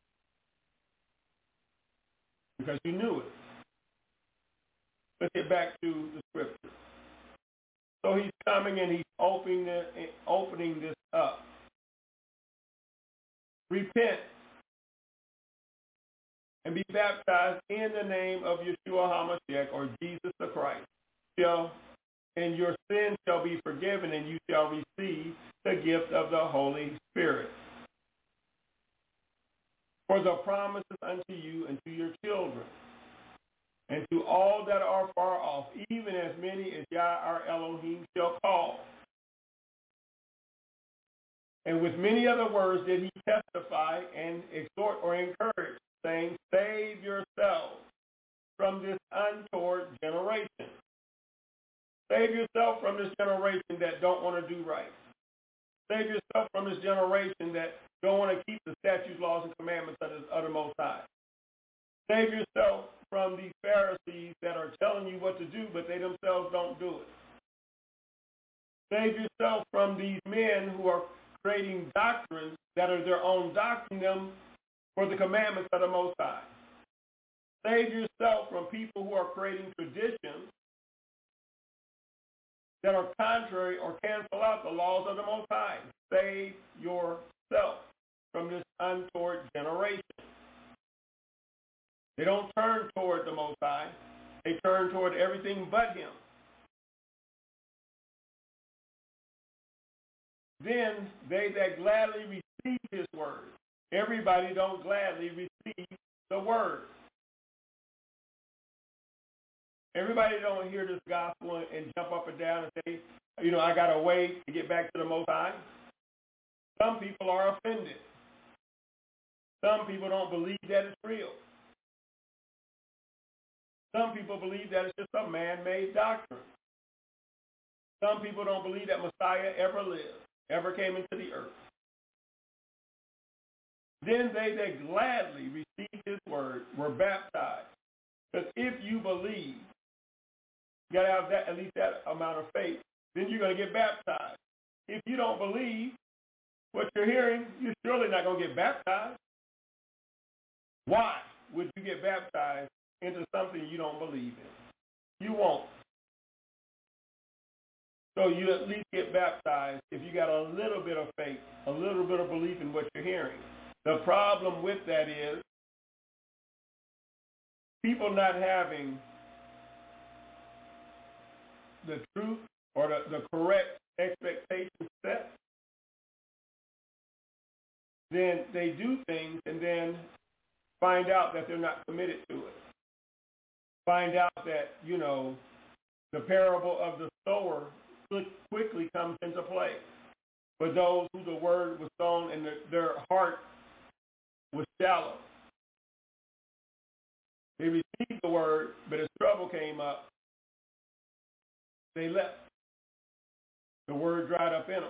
Because you knew it. Let's get back to the scripture. So he's coming and he's opening this up. Repent and be baptized in the name of Yeshua HaMashiach, or Jesus the Christ. And your sins shall be forgiven, and you shall receive the gift of the Holy Spirit. For the promises unto you and to your children, and to all that are far off, even as many as Yah our Elohim shall call. And with many other words did he testify and exhort or encourage, saying, save yourselves from this untoward generation. Save yourself from this generation that don't want to do right. Save yourself from this generation that don't want to keep the statutes, laws, and commandments of the Most High. Save yourself from these Pharisees that are telling you what to do, but they themselves don't do it. Save yourself from these men who are creating doctrines that are their own doctrine for the commandments of the Most High. Save yourself from people who are creating traditions that are contrary or cancel out the laws of the Most High. Save yourself from this untoward generation. They don't turn toward the Most High. They turn toward everything but him. Then they that gladly receive his word. Everybody don't gladly receive the word. Everybody don't hear this gospel and jump up and down and say, I got to wait to get back to the Most High. Some people are offended. Some people don't believe that it's real. Some people believe that it's just a man-made doctrine. Some people don't believe that Messiah ever lived, ever came into the earth. Then they that gladly received his word were baptized. Because if you believe, you got to have at least that amount of faith, then you're going to get baptized. If you don't believe what you're hearing, you're surely not going to get baptized. Why would you get baptized into something you don't believe in? You won't. So you at least get baptized if you got a little bit of faith, a little bit of belief in what you're hearing. The problem with that is people not having the truth or the correct expectation set. Then they do things and then find out that they're not committed to it. Find out that, the parable of the sower quickly comes into play. For those who the word was sown and their heart was shallow. They received the word, but as trouble came up, they left. The word dried up in them.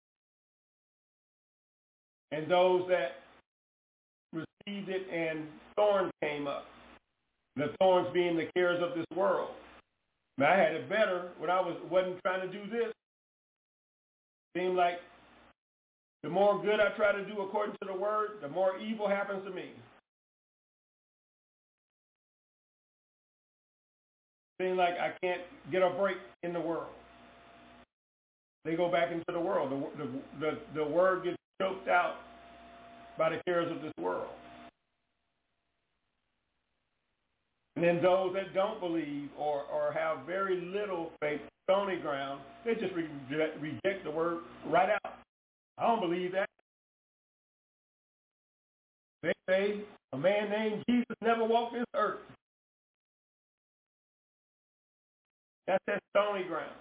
And those that received it and thorns came up. The thorns being the cares of this world. Now, I had it better when I wasn't trying to do this. Seemed like the more good I try to do according to the word, the more evil happens to me. Seems like I can't get a break in the world. They go back into the world. The word gets choked out by the cares of this world. And then those that don't believe or have very little faith, stony ground, they just reject the word right out. I don't believe that. They say a man named Jesus never walked this earth. That's that stony ground.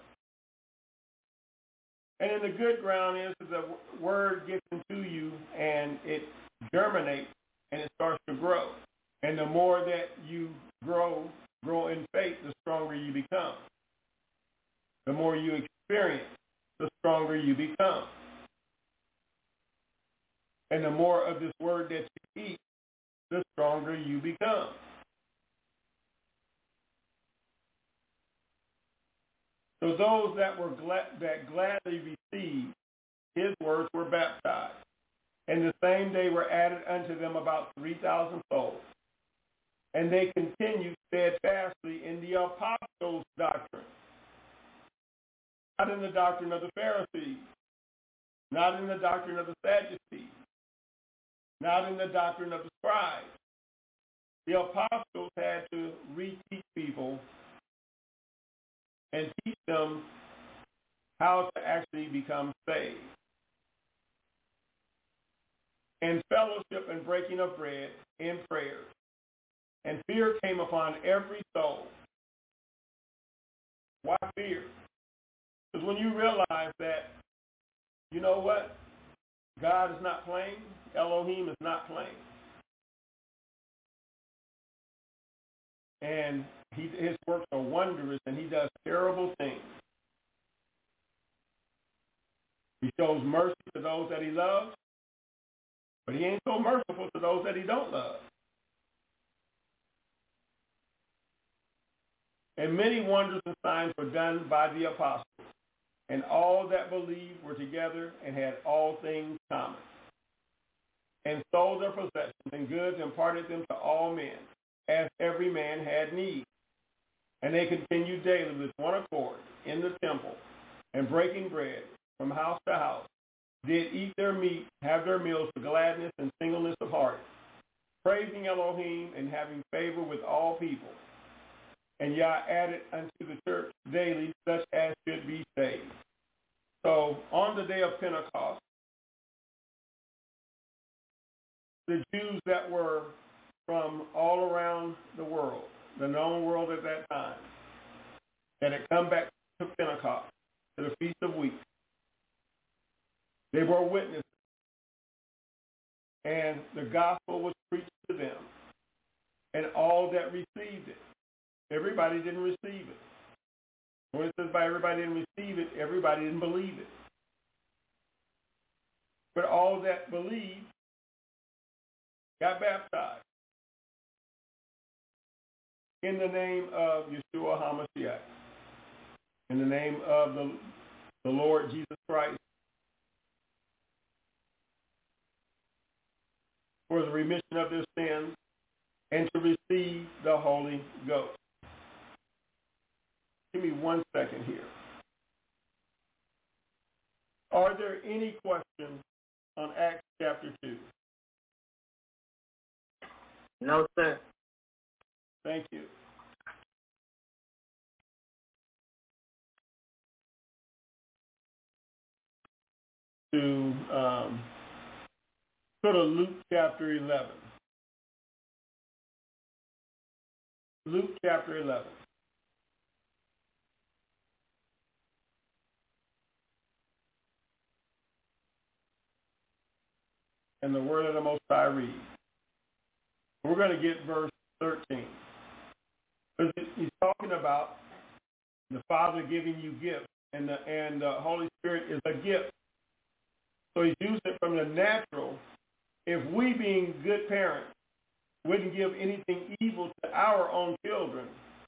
And then the good ground is the word gets into you and it germinates and it starts to grow. And the more that you grow in faith, the stronger you become. The more you experience, the stronger you become. And the more of this word that you eat, the stronger you become. So those that gladly received his words were baptized. And the same day were added unto them about 3,000 souls. And they continued steadfastly in the apostles' doctrine not in the doctrine of the Pharisees, not in the doctrine of the Sadducees, not in the doctrine of the scribes. The apostles had to reteach people and teach them how to actually become saved. And fellowship and breaking of bread in prayers. And fear came upon every soul. Why fear? Because when you realize that, you know what? God is not playing. Elohim is not playing. And his works are wondrous, and he does terrible things. He shows mercy to those that he loves, but he ain't so merciful to those that he don't love. And many wonders and signs were done by the apostles, and all that believed were together and had all things common, and sold their possessions and goods and parted them to all men, as every man had need. And they continued daily with one accord in the temple, and breaking bread from house to house, did eat their meat, have their meals with gladness and singleness of heart, praising Elohim and having favor with all people. And Yah added unto the church daily such as should be saved. So on the day of Pentecost, the Jews that were from all around the world, the known world at that time, that had come back to Pentecost, to the Feast of Weeks, they were witnesses. And the gospel was preached to them. And all that received it. Everybody didn't receive it. When it says by everybody didn't receive it, everybody didn't believe it. But all that believed got baptized in the name of Yeshua HaMashiach, in the name of the Lord Jesus Christ, for the remission of their sins and to receive the Holy Ghost. Give me 1 second here. Are there any questions on Acts chapter 2? No, sir. Thank you. To go to Luke chapter 11. Luke chapter 11. And the word of the Most High reads. We're going to get verse 13. Because he's talking about the Father giving you gifts, and the Holy Spirit is a gift. So he's using it from the natural. If we, being good parents, wouldn't give anything evil to our own children,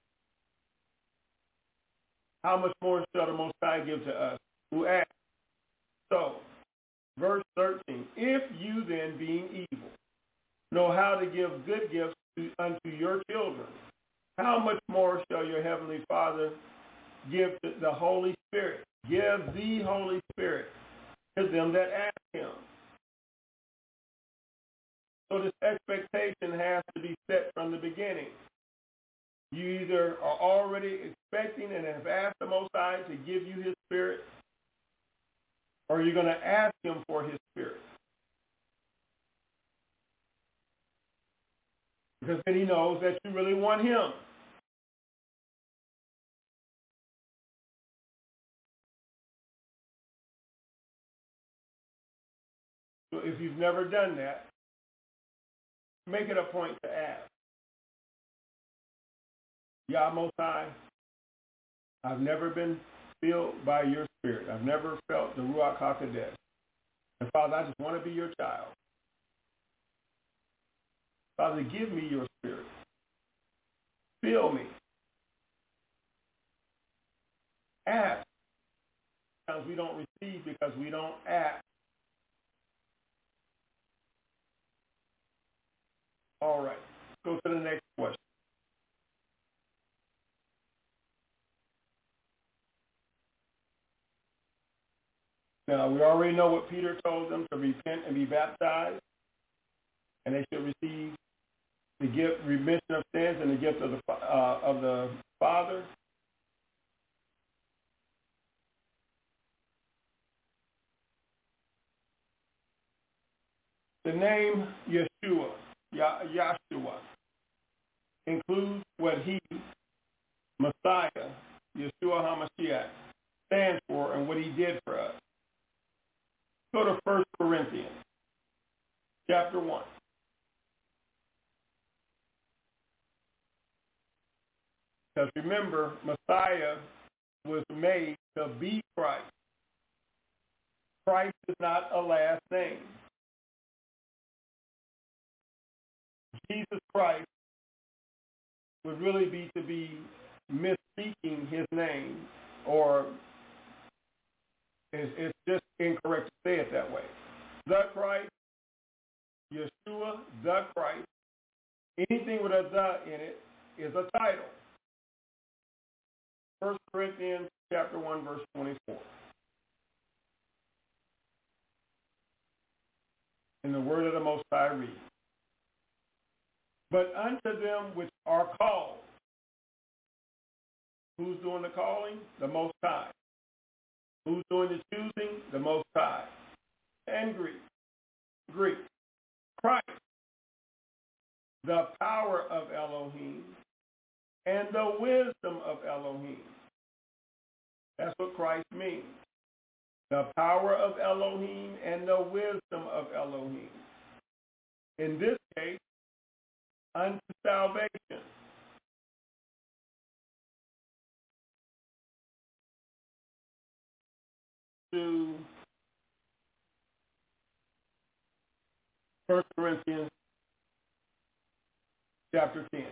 how much more shall the Most High give to us who ask? So, verse 13, if you then, being evil, know how to give good gifts unto your children, how much more shall your heavenly Father give the Holy Spirit? Give the Holy Spirit to them that ask him. So this expectation has to be set from the beginning. You either are already expecting and have asked the Most High to give you his Spirit, or you're going to ask him for his Spirit. Because then he knows that you really want him. So if you've never done that, make it a point to ask. Yah Most High, I've never been filled by your Spirit. I've never felt the Ruach HaKodesh. And Father, I just want to be your child. Father, give me your Spirit. Fill me. Ask. Sometimes we don't receive because we don't ask. All right. Let's go to the next question. We already know what Peter told them, to repent and be baptized, and they should receive the gift, remission of sins, and the gift of the Father. The name Yeshua, includes what he, Messiah, Yeshua HaMashiach, stands for and what he did for us. Go to 1 Corinthians, chapter 1. Because remember, Messiah was made to be Christ. Christ is not a last name. Jesus Christ would really be to be misspeaking his name, or it's just incorrect to say it that way. The Christ, Yeshua, the Christ, anything with a the in it is a title. 1 Corinthians chapter 1, verse 24. In the word of the Most High read, but unto them which are called. Who's doing the calling? The Most High. Who's doing the choosing? The Most High. And Greek. Christ, the power of Elohim and the wisdom of Elohim. That's what Christ means. The power of Elohim and the wisdom of Elohim. In this case, unto salvation. To 1 Corinthians chapter 10.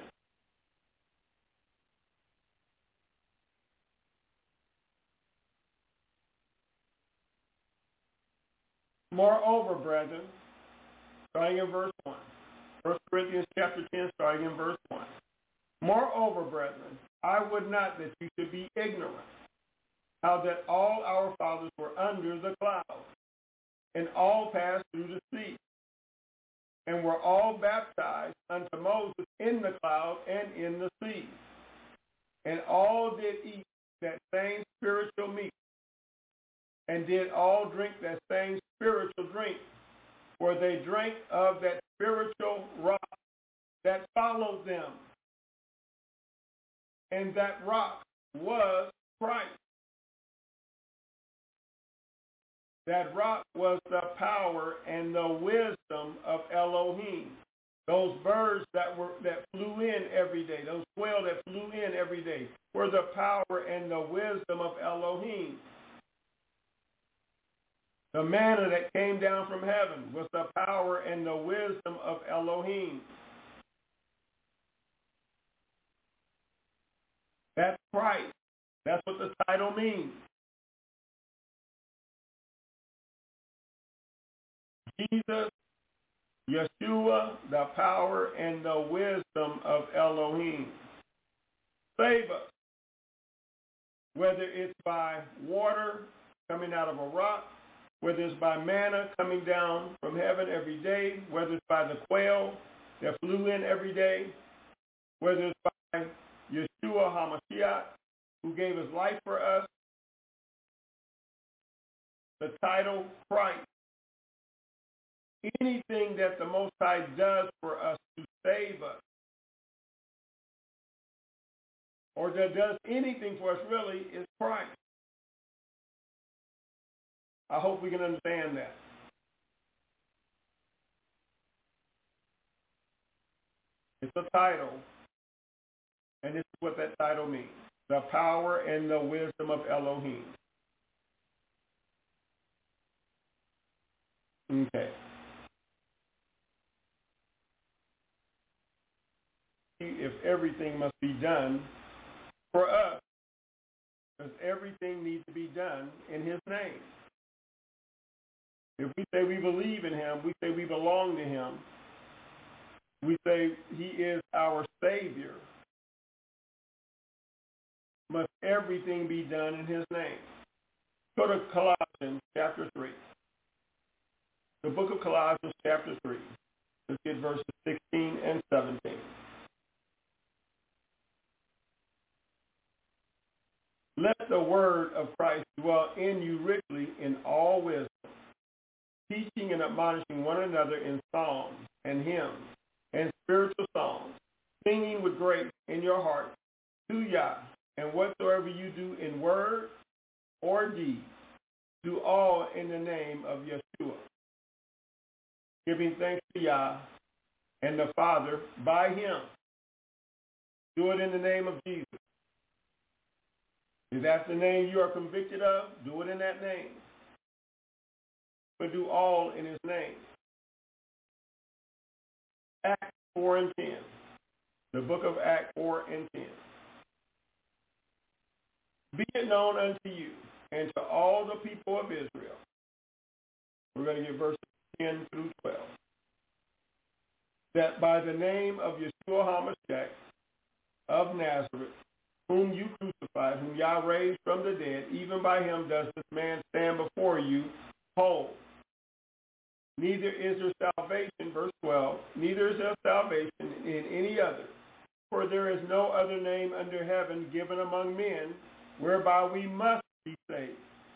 Moreover, brethren, starting in verse 1. 1 Corinthians chapter 10, starting in verse 1. Moreover, brethren, I would not that you should be ignorant, how that all our fathers were under the cloud, and all passed through the sea, and were all baptized unto Moses in the cloud and in the sea. And all did eat that same spiritual meat, and did all drink that same spiritual drink, for they drank of that spiritual rock that followed them. And that rock was Christ. That rock was the power and the wisdom of Elohim. Those birds that flew in every day, those quail that flew in every day, were the power and the wisdom of Elohim. The manna that came down from heaven was the power and the wisdom of Elohim. That's Christ. That's what the title means. Jesus, Yeshua, the power and the wisdom of Elohim. Save us, whether it's by water coming out of a rock, whether it's by manna coming down from heaven every day, whether it's by the quail that flew in every day, whether it's by Yeshua HaMashiach, who gave his life for us, the title Christ. Anything that the Most High does for us to save us, or that does anything for us really, is Christ. I hope we can understand that. It's a title, and this is what that title means. The power and the wisdom of Elohim. Okay. If everything must be done for us, because everything needs to be done in his name. If we say we believe in him, we say we belong to him, we say he is our Savior, must everything be done in his name. Go to Colossians chapter 3. The book of Colossians chapter 3. Let's get verses 16 and 17. Let the word of Christ dwell in you richly in all wisdom, teaching and admonishing one another in psalms and hymns and spiritual songs, singing with grace in your heart to Yah, and whatsoever you do in word or deed, do all in the name of Yeshua, giving thanks to Yah and the Father by him. Do it in the name of Jesus. If that's the name you are convicted of, do it in that name. But do all in his name. Acts 4 and 10. The book of Acts 4 and 10. Be it known unto you and to all the people of Israel. We're going to get verses 10 through 12. That by the name of Yeshua HaMashiach of Nazareth, whom you crucified, whom Yah raised from the dead, even by him does this man stand before you whole. Neither is there salvation, verse 12, neither is there salvation in any other, for there is no other name under heaven given among men whereby we must be saved.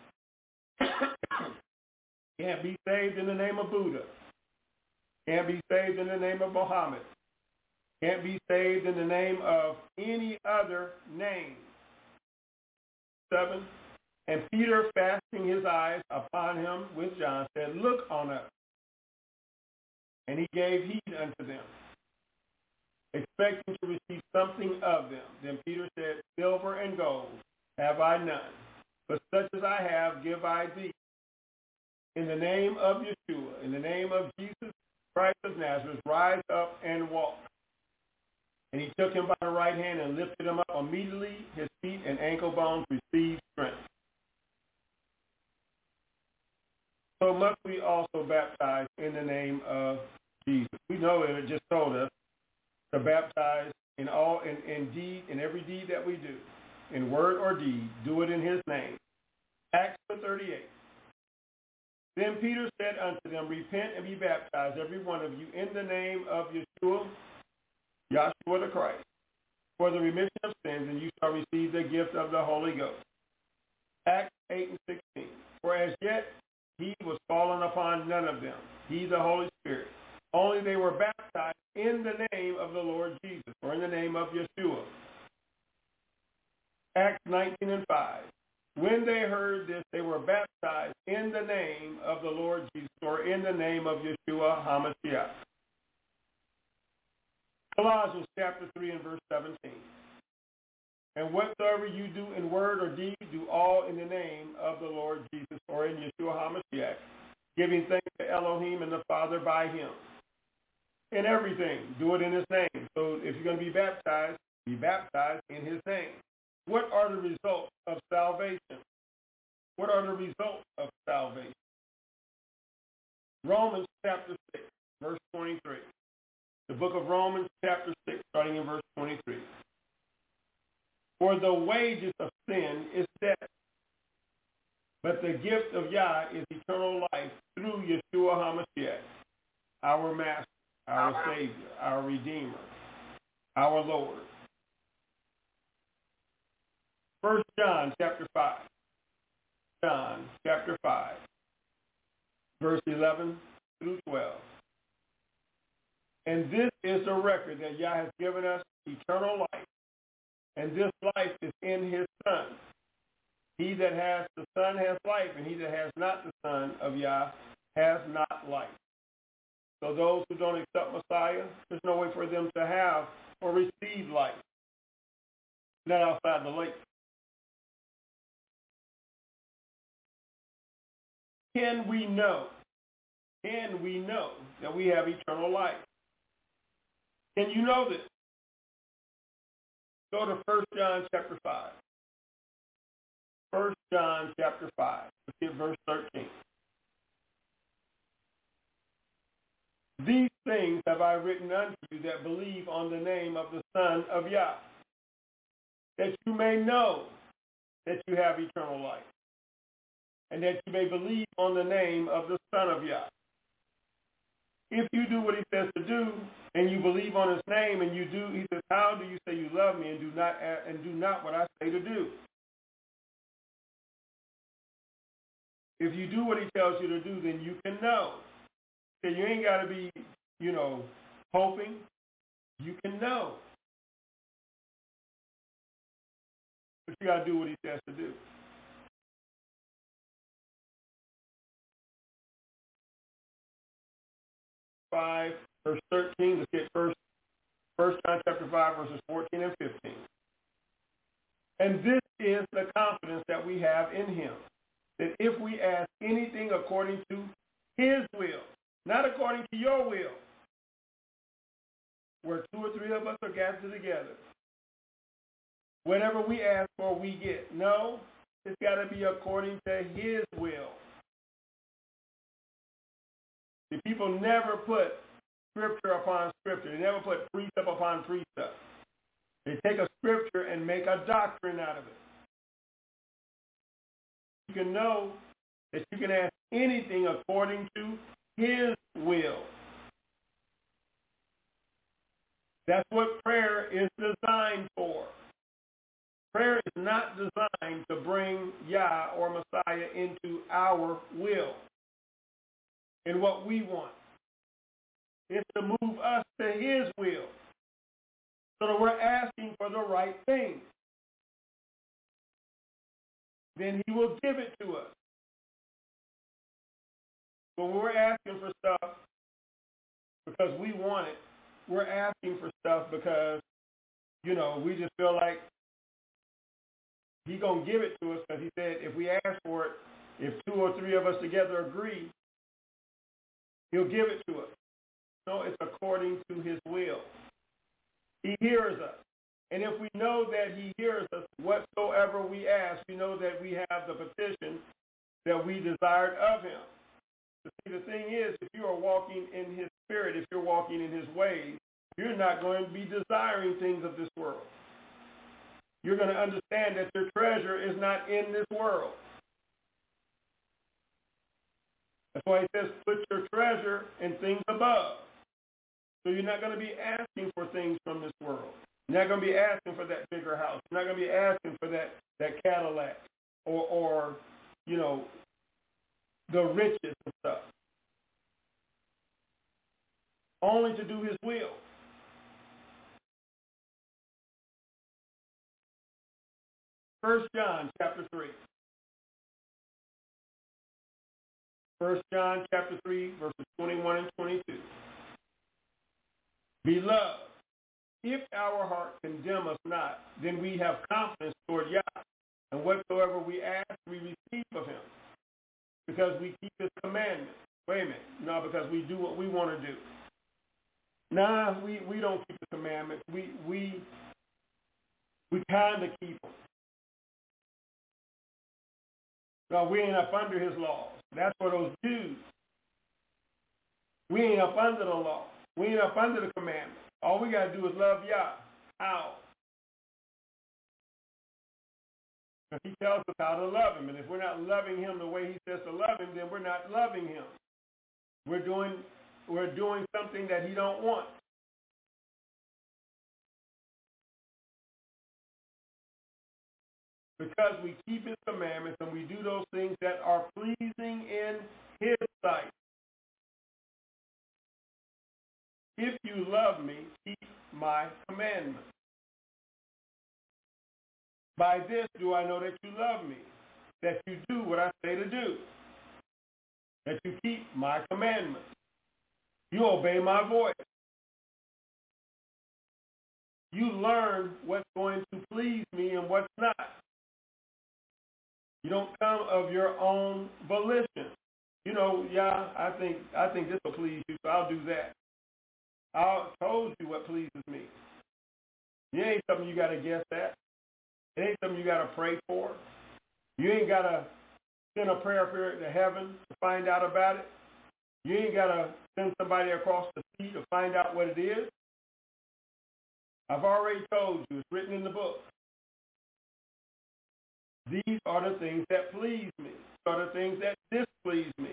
Can't be saved in the name of Buddha. Can't be saved in the name of Muhammad. Can't be saved in the name of any other name. 7. And Peter, fastening his eyes upon him with John, said, Look on us. And he gave heed unto them, expecting to receive something of them. Then Peter said, Silver and gold have I none, but such as I have give I thee. In the name of Yeshua, in the name of Jesus Christ of Nazareth, rise up and walk. And he took him by the right hand and lifted him up. Immediately his feet and ankle bones received strength. So must we also baptize in the name of Jesus. We know that it just told us to baptize in deed, in every deed that we do, in word or deed, do it in his name. Acts 38. Then Peter said unto them, Repent and be baptized, every one of you, in the name of Yeshua the Christ, for the remission of sins, and you shall receive the gift of the Holy Ghost. Acts 8 and 16. For as yet he was fallen upon none of them, he the Holy Spirit. Only they were baptized in the name of the Lord Jesus, or in the name of Yeshua. Acts 19 and 5. When they heard this, they were baptized in the name of the Lord Jesus, or in the name of Yeshua HaMashiach. Colossians chapter 3 and verse 17. And whatsoever you do in word or deed, do all in the name of the Lord Jesus, or in Yeshua HaMashiach, giving thanks to Elohim and the Father by him. In everything, do it in his name. So if you're going to be baptized in his name. What are the results of salvation? What are the results of salvation? Romans chapter 6, verse 23. The book of Romans chapter 6, starting in verse 23. For the wages of sin is death, but the gift of Yah is eternal life through Yeshua HaMashiach, our Master, our Savior, our Redeemer, our Lord. 1 John chapter 5. John chapter 5, verse 11 through 12. And this is the record that Yah has given us, eternal life, and this life is in his Son. He that has the Son has life, and he that has not the Son of Yah has not life. So those who don't accept Messiah, there's no way for them to have or receive life. Not outside the lake. Can we know that we have eternal life? Can you know this? Go to 1 John chapter 5. 1 John chapter 5. Look at verse 13. These things have I written unto you that believe on the name of the Son of Yah, that you may know that you have eternal life. and that you may believe on the name of the Son of Yah. If you do what he says to do, and you believe on his name, and you do, he says, how do you say you love me and do not what I say to do? If you do what he tells you to do, then you can know. So you ain't got to be, hoping. You can know. But you got to do what he says to do. 5, verse 13. Let's get First John chapter 5, verses 14 and 15. And this is the confidence that we have in him, that if we ask anything according to his will, not according to your will, where 2 or 3 of us are gathered together, whatever we ask for, we get. No, it's got to be according to his will. See, people never put scripture upon scripture. They never put precept upon precept. They take a scripture and make a doctrine out of it. You can know that you can ask anything according to his will. That's what prayer is designed for. Prayer is not designed to bring Yah or Messiah into our will and what we want. It's to move us to his will so that we're asking for the right thing. Then he will give it to us. But when we're asking for stuff because we want it, we're asking for stuff because, we just feel like he's going to give it to us because he said if we ask for it, if 2 or 3 of us together agree, he'll give it to us. No, it's according to his will. He hears us. And if we know that he hears us, whatsoever we ask, we know that we have the petition that we desired of him. But see, the thing is, if you are walking in his spirit, if you're walking in his ways, you're not going to be desiring things of this world. You're going to understand that your treasure is not in this world. That's why he says, put your treasure in things above. So you're not going to be asking for things from this world. You're not going to be asking for that bigger house. You're not going to be asking for that Cadillac or the riches and stuff. Only to do his will. First John chapter 3. 1 John chapter 3, verses 21 and 22. Beloved, if our heart condemn us not, then we have confidence toward Yah, and whatsoever we ask, we receive of him, because we keep his commandments. Wait a minute. No, because we do what we want to do. Nah, we don't keep the commandments. We kind of keep them. No, we ain't up under his laws. That's for those Jews. We ain't up under the law. We ain't up under the commandments. All we got to do is love Yah. How? Because he tells us how to love him. And if we're not loving him the way he says to love him, then we're not loving him. We're doing something that he don't want. Because we keep his commandments and we do those things that are pleasing in his sight. If you love me, keep my commandments. By this do I know that you love me, that you do what I say to do, that you keep my commandments. You obey my voice. You learn what's going to please me and what's not. You don't come of your own volition. Yeah, I think this will please you, so I'll do that. I told you what pleases me. It ain't something you got to guess at. It ain't something you got to pray for. You ain't got to send a prayer to heaven to find out about it. You ain't got to send somebody across the sea to find out what it is. I've already told you. It's written in the book. These are the things that please me. are the things that displease me.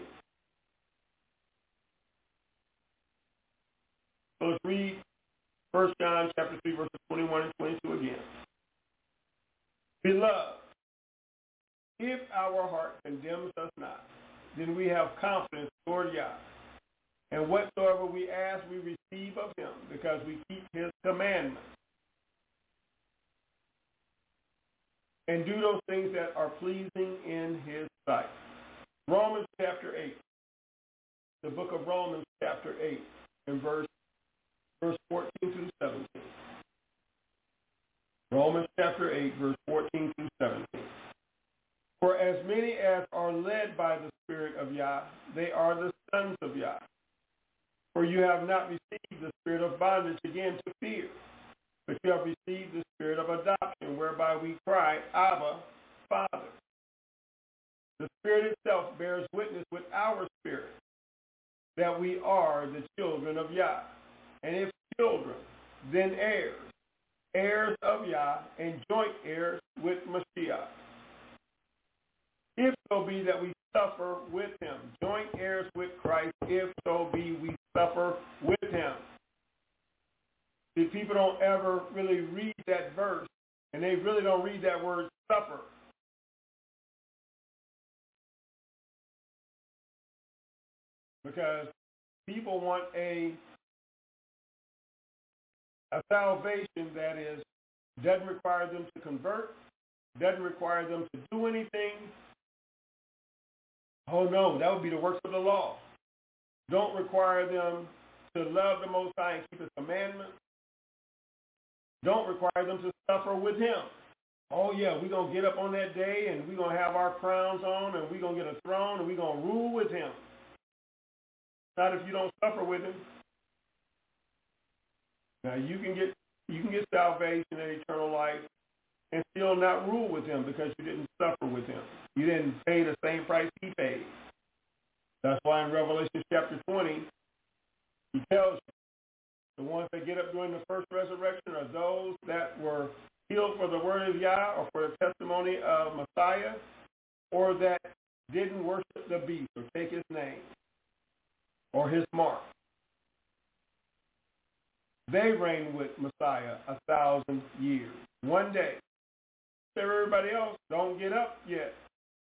So let's read 1 John chapter 3, verses 21 and 22 again. Beloved, if our heart condemns us not, then we have confidence toward Yah. And whatsoever we ask, we receive of him, because we keep his commandments and do those things that are pleasing in his sight. Romans chapter 8. The book of Romans chapter 8 and verse 14 through 17. Romans chapter 8, verse 14 through 17. For as many as are led by the Spirit of Yah, they are the sons of Yah. For you have not received the spirit of bondage again to fear, but you have received the spirit of adoption, whereby we cry, Abba, Father. The Spirit itself bears witness with our spirit that we are the children of Yah. And if children, then heirs, heirs of Yah, and joint heirs with Mashiach. If so be that we suffer with him, joint heirs with Christ, if so be we suffer with him. See, people don't ever really read that verse, and they really don't read that word suffer. Because people want a salvation that doesn't require them to convert, doesn't require them to do anything. Oh no, that would be the works of the law. Don't require them to love the Most High and keep his commandments. Don't require them to suffer with him. Oh yeah, we're going to get up on that day and we're going to have our crowns on and we're going to get a throne and we're going to rule with him. Not if you don't suffer with him. Now you can get salvation and eternal life and still not rule with him because you didn't suffer with him. You didn't pay the same price he paid. That's why in Revelation chapter 20, he tells you the ones that get up during the first resurrection are those that were killed for the word of Yah or for the testimony of Messiah, or that didn't worship the beast or take his name or his mark. They reign with Messiah 1,000 years. One day. Everybody else don't get up yet.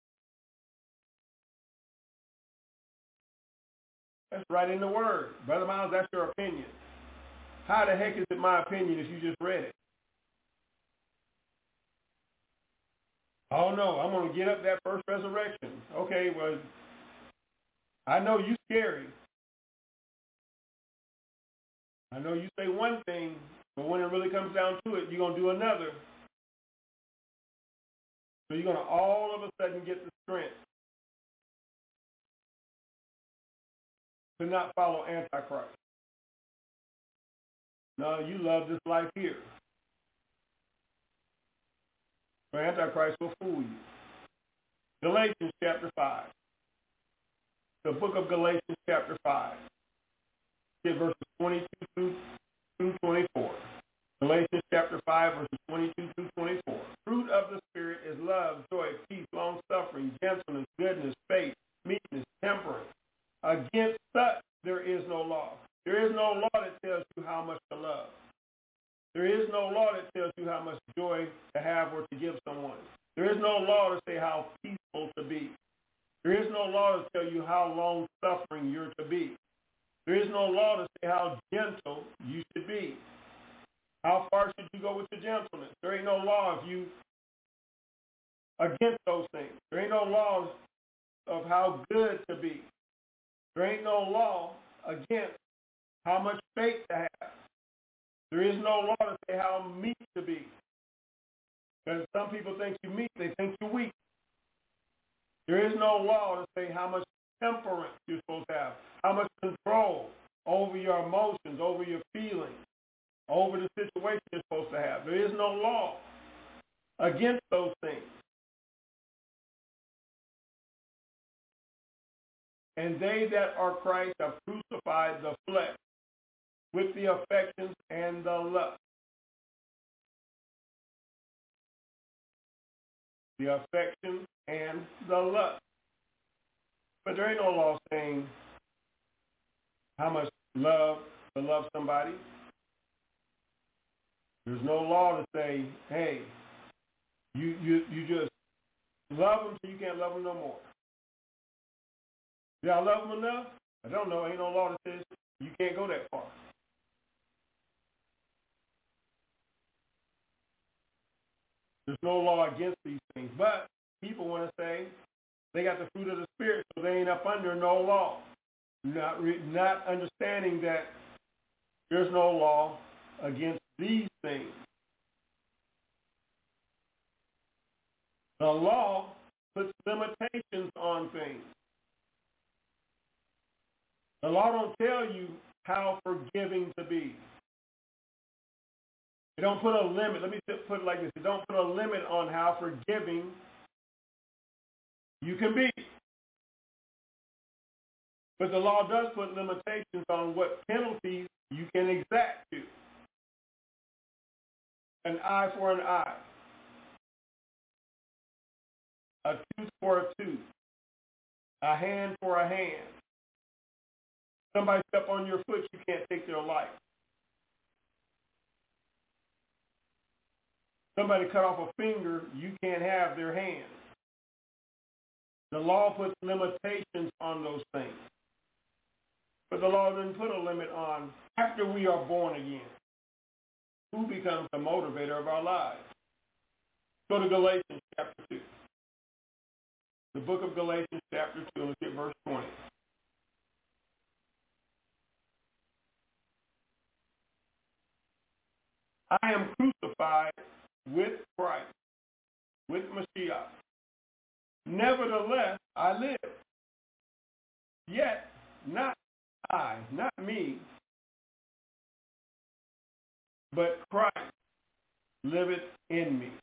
That's right in the word. Brother Miles, that's your opinion. How the heck is it my opinion if you just read it? Oh no, I'm going to get up that first resurrection. Okay, well, I know you scary. I know you say one thing, but when it really comes down to it, you're going to do another. So you're going to all of a sudden get the strength to not follow Antichrist. No, you love this life here. So Antichrist will fool you. Galatians chapter 5. The book of Galatians chapter 5. Verses 22 through 24. Galatians chapter 5, verses 22 through 24. Fruit of the Spirit is love, joy, peace, long-suffering, gentleness, goodness, faith, meekness, temperance. Against such there is no law. There is no law that tells you how much to love. There is no law that tells you how much joy to have or to give someone. There is no law to say how peaceful to be. There is no law to tell you how long-suffering you're to be. There is no law to say how gentle you should be. How far should you go with your gentleness? There ain't no law if you against those things. There ain't no law of how good to be. There ain't no law against how much faith to have. There is no law to say how meek to be. Because some people think you're meek, they think you're weak. There is no law to say how much temperance you're supposed to have, how much control over your emotions, over your feelings, over the situation you're supposed to have. There is no law against those things. And they that are Christ have crucified the flesh with the affections and the lust. The affections and the lust. But there ain't no law saying how much love to love somebody. There's no law to say, hey, you just love them till you can't love them no more. Did I love them enough? I don't know. Ain't no law that says you can't go that far. There's no law against these things. But people want to say they got the fruit of the Spirit, so they ain't up under no law. Not understanding that there's no law against these things. The law puts limitations on things. The law don't tell you how forgiving to be. It don't put a limit. Let me put it like this. It don't put a limit on how forgiving you can be. But the law does put limitations on what penalties you can exact to. An eye for an eye. A tooth for a tooth. A hand for a hand. Somebody step on your foot, you can't take their life. Somebody cut off a finger, you can't have their hand. The law puts limitations on those things. But the law doesn't put a limit on after we are born again. Who becomes the motivator of our lives? Go to Galatians chapter 2. The book of Galatians chapter 2, look at verse 20. I am crucified with Christ, with Mashiach. Nevertheless, I live. Yet, not I, not me, but Christ liveth in me.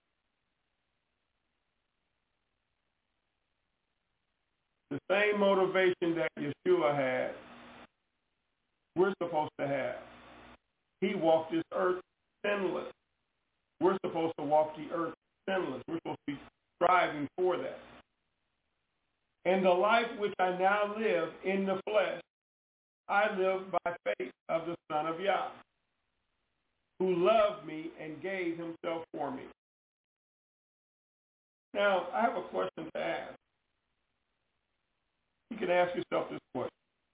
The same motivation that Yeshua had, we're supposed to have. He walked this earth sinless. We're supposed to walk the earth sinless. We're supposed to be striving for that. And the life which I now live in the flesh, I live by faith of the Son of Yah, who loved me and gave himself for me. Now, I have a question to ask. You can ask yourself this question.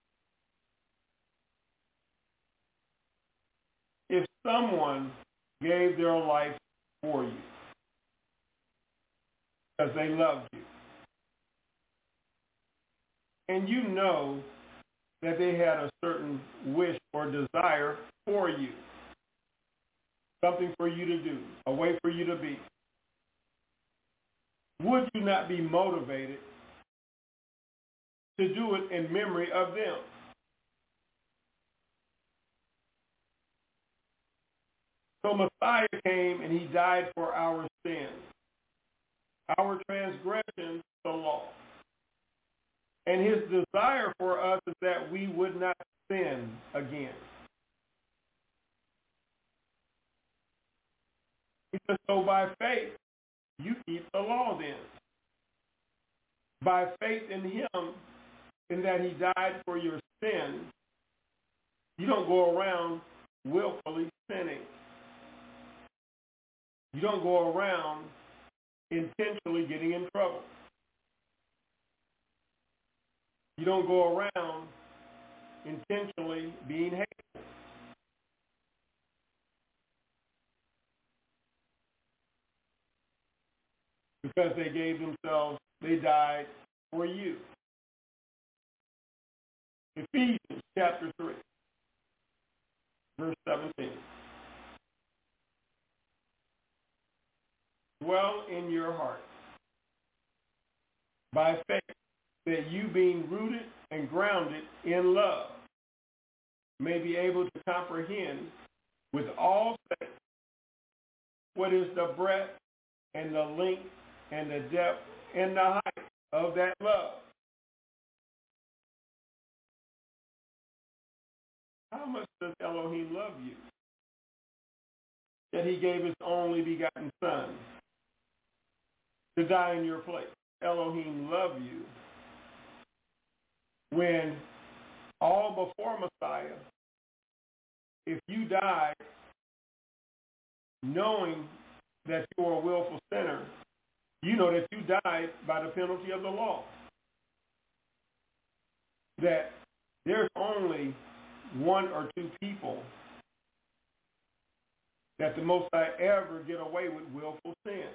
If someone gave their life for you because they loved you, and you know that they had a certain wish or desire for you, something for you to do, a way for you to be, would you not be motivated to do it in memory of them? So Messiah came and he died for our sins, our transgressions, the law. And his desire for us is that we would not sin again. He says, so by faith, you keep the law then. By faith in him, in that he died for your sins, you don't go around willfully sinning. You don't go around intentionally getting in trouble. You don't go around intentionally being hateful. Because they gave themselves, they died for you. Ephesians chapter 3, verse 17. Dwell in your heart by faith, that you being rooted and grounded in love may be able to comprehend with all faith what is the breadth and the length and the depth and the height of that love. How much does Elohim love you? That he gave his only begotten Son to die in your place. Elohim loved you when all before Messiah, if you died knowing that you are a willful sinner, you know that you died by the penalty of the law. That there's only one or two people that the Most High ever get away with willful sin.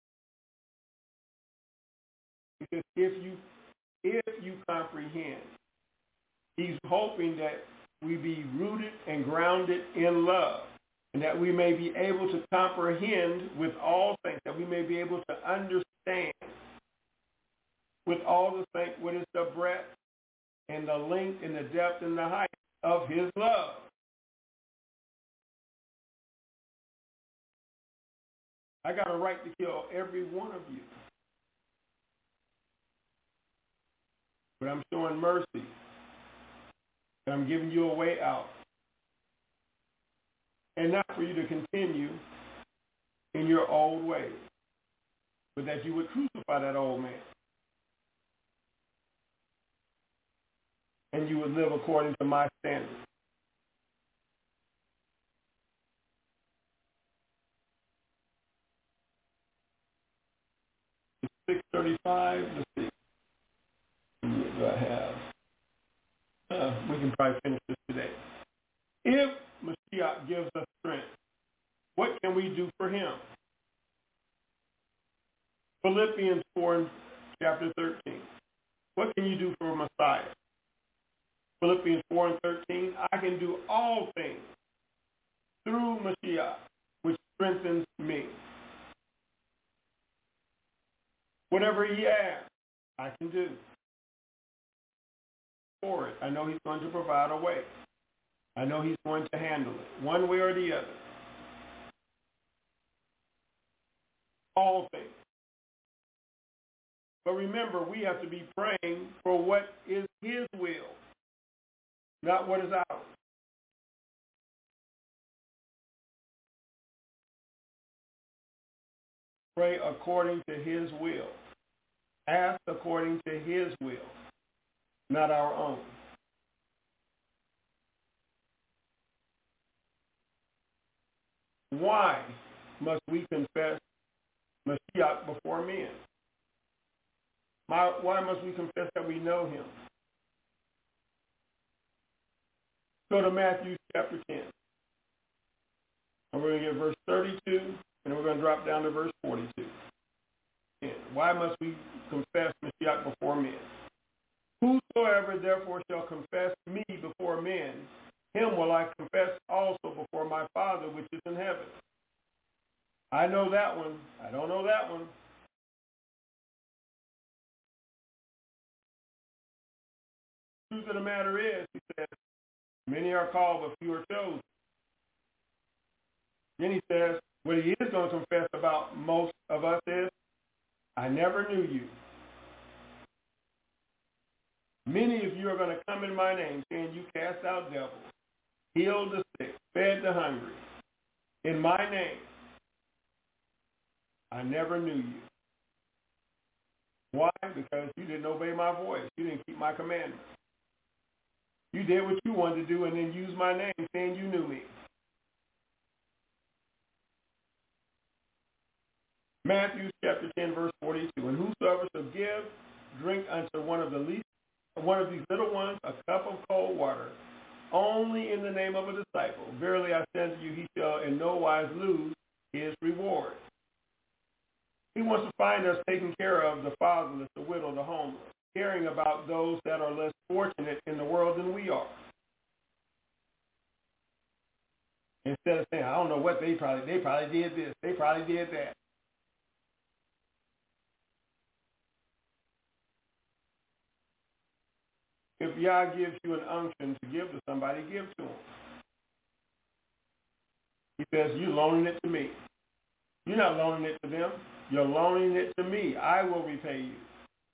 Because if you comprehend, he's hoping that we be rooted and grounded in love, and that we may be able to comprehend with all things, that we may be able to understand with all the things what is the breadth and the length and the depth and the height of his love. I got a right to kill every one of you. But I'm showing mercy. And I'm giving you a way out. And not for you to continue in your old ways, but that you would crucify that old man. And you would live according to my standards. It's 6:35. Let's see. What do I have? We can probably finish this today. If Mashiach gives us strength, what can we do for him? Philippians 4, chapter 13. What can you do for Messiah? Philippians 4 and 13. I can do all things through Mashiach, which strengthens me. Whatever he asks, I can do. For it, I know he's going to provide a way. I know he's going to handle it, one way or the other. All things. But remember, we have to be praying for what is his will, not what is ours. Pray according to his will. Ask according to his will, not our own. Why must we confess Mashiach before men? Why must we confess that we know him? Go to Matthew chapter 10. And we're going to get verse 32, and we're going to drop down to verse 42. And why must we confess Mashiach before men? Whosoever therefore shall confess me before men, him will I confess also before my Father which is in heaven. I know that one. I don't know that one. The truth of the matter is, he says, many are called, but few are chosen. Then he says, what he is going to confess about most of us is, I never knew you. Many of you are going to come in my name, saying you cast out devils, healed the sick, fed the hungry. In my name, I never knew you. Why? Because you didn't obey my voice. You didn't keep my commandments. You did what you wanted to do and then use my name, saying you knew me. Matthew chapter 10, verse 42. And whosoever shall give drink unto one of these little ones a cup of cold water, only in the name of a disciple, verily I say unto you, he shall in no wise lose his reward. He wants to find us taking care of the fatherless, the widow, the homeless, caring about those that are less fortunate in the world than we are. Instead of saying, I don't know what they probably did this, they probably did that. If Yah gives you an unction to give to somebody, give to him. He says, you're loaning it to me. You're not loaning it to them. You're loaning it to me. I will repay you.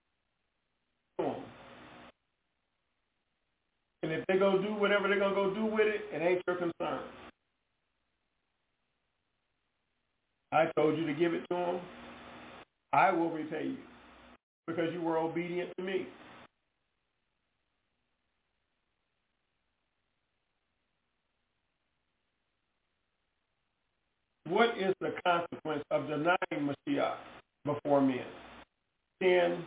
And if they go do whatever they're going to go do with it, it ain't your concern. I told you to give it to them. I will repay you because you were obedient to me. What is the consequence of denying Mashiach before men? 10,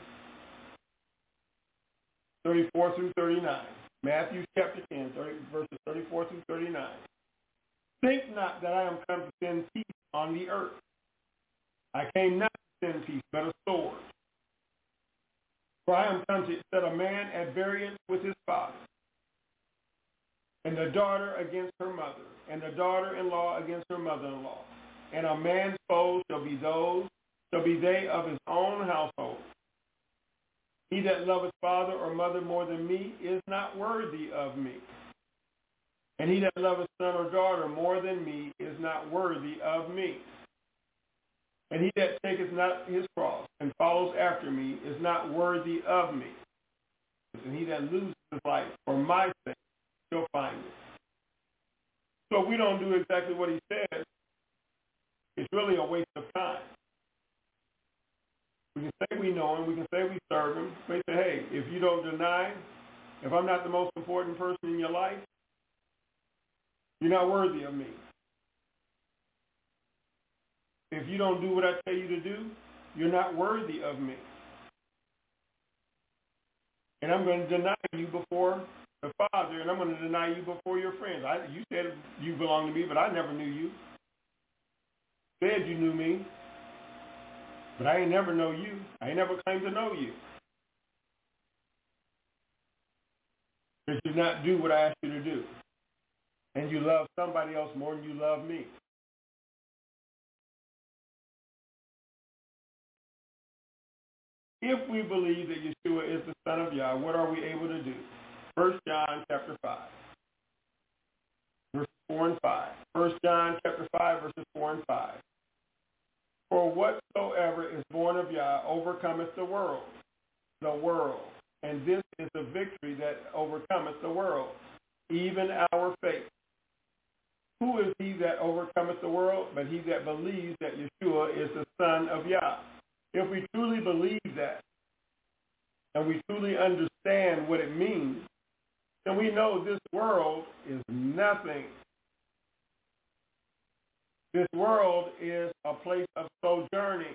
34 through 39. Matthew chapter 10, verses 34 through 39. Think not that I am come to send peace on the earth. I came not to send peace, but a sword. For I am come to set a man at variance with his father, and the daughter against her mother, and the daughter-in-law against her mother-in-law. And a man's foes shall be they of his own household. He that loveth father or mother more than me is not worthy of me. And he that loveth son or daughter more than me is not worthy of me. And he that taketh not his cross and follows after me is not worthy of me. And he that loses his life for my sake shall find it. So if we don't do exactly what he says, it's really a waste of time. We can say we know him, we can say we serve him. We say, hey, if you don't deny, if I'm not the most important person in your life, you're not worthy of me. If you don't do what I tell you to do, you're not worthy of me. And I'm going to deny you before the Father, and I'm going to deny you before your friends. You said you belong to me, but I never knew you. Said you knew me, but I ain't never know you. I ain't never claimed to know you. Because you not do what I asked you to do. And you love somebody else more than you love me. If we believe that Yeshua is the Son of Yah, what are we able to do? 1 John chapter 5, verses 4 and 5. 1 John chapter 5, verses 4 and 5. For whatsoever is born of Yah overcometh the world. And this is the victory that overcometh the world, even our faith. Who is he that overcometh the world? But he that believes that Yeshua is the Son of Yah. If we truly believe that, and we truly understand what it means, then we know this world is nothing. This world is a place of sojourning.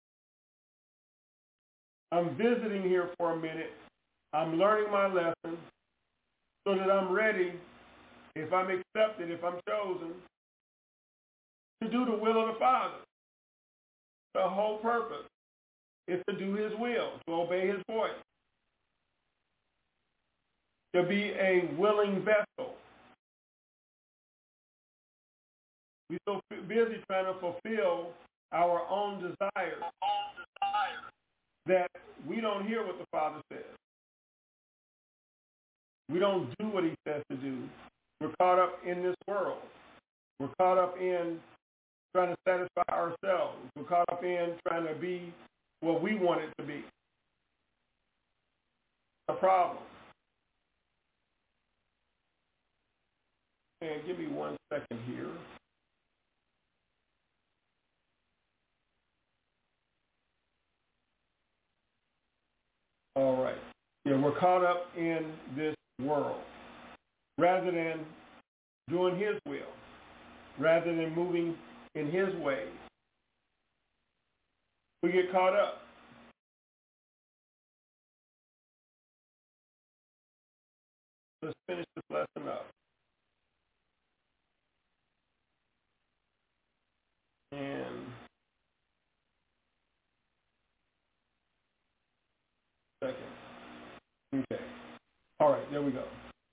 I'm visiting here for a minute. I'm learning my lesson so that I'm ready, if I'm accepted, if I'm chosen, to do the will of the Father. The whole purpose is to do his will, to obey his voice, to be a willing vessel. We're so busy trying to fulfill our own desires that we don't hear what the Father says. We don't do what he says to do. We're caught up in this world. We're caught up in trying to satisfy ourselves. We're caught up in trying to be what we want it to be. A problem. And give me 1 second here. All right. Yeah, we're caught up in this world. Rather than doing his will, rather than moving in his ways, we get caught up. Let's finish this lesson up. And second. Okay. All right, there we go.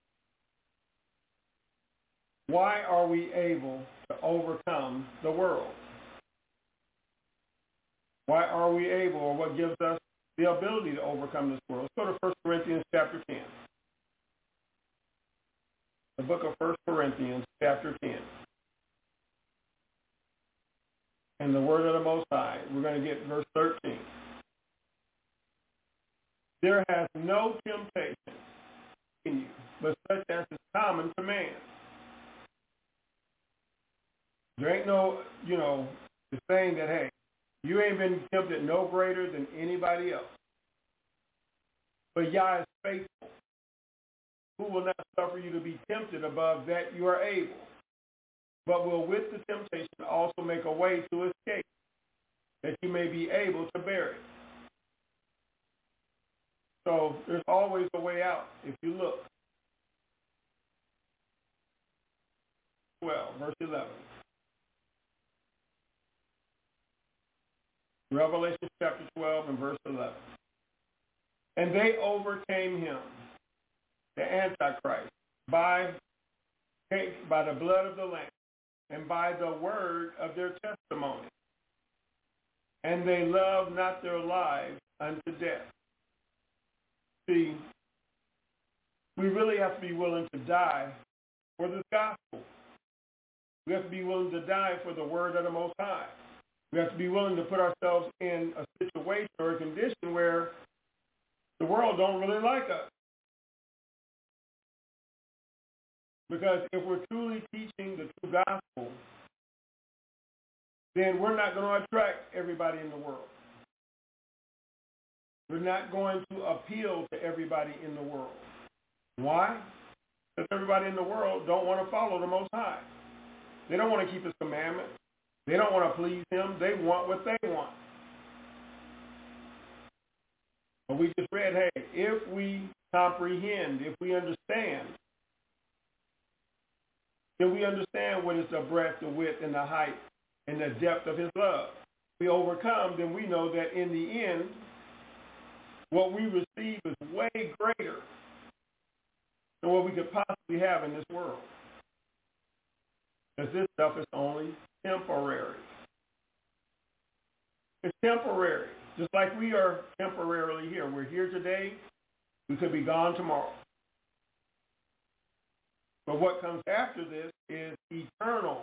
Why are we able to overcome the world? Why are we able, or what gives us the ability to overcome this world? Let's go to 1 Corinthians chapter 10. The book of 1 Corinthians chapter 10. And the word of the Most High, we're going to get verse 13. There has no temptation in you, but such as is common to man. There ain't no, the saying that, hey, you ain't been tempted no greater than anybody else. But Yah is faithful, who will not suffer you to be tempted above that you are able. but will with the temptation also make a way to escape, that you may be able to bear it. So there's always a way out if you look. 12, verse 11. Revelation chapter 12 and verse 11. And they overcame him, the Antichrist, by the blood of the Lamb and by the word of their testimony. And they loved not their lives unto death. See, we really have to be willing to die for this gospel. We have to be willing to die for the word of the Most High. We have to be willing to put ourselves in a situation or a condition where the world don't really like us. Because if we're truly teaching the true gospel, then we're not going to attract everybody in the world. We're not going to appeal to everybody in the world. Why? Because everybody in the world don't want to follow the Most High. They don't want to keep his commandments. They don't want to please him. They want what they want. But we just read, hey, if we comprehend, if we understand, then we understand what is the breadth, the width, and the height, and the depth of his love. If we overcome, then we know that in the end, what we receive is way greater than what we could possibly have in this world. Because this stuff is only temporary. It's temporary. Just like we are temporarily here. We're here today. We could be gone tomorrow. But what comes after this is eternal.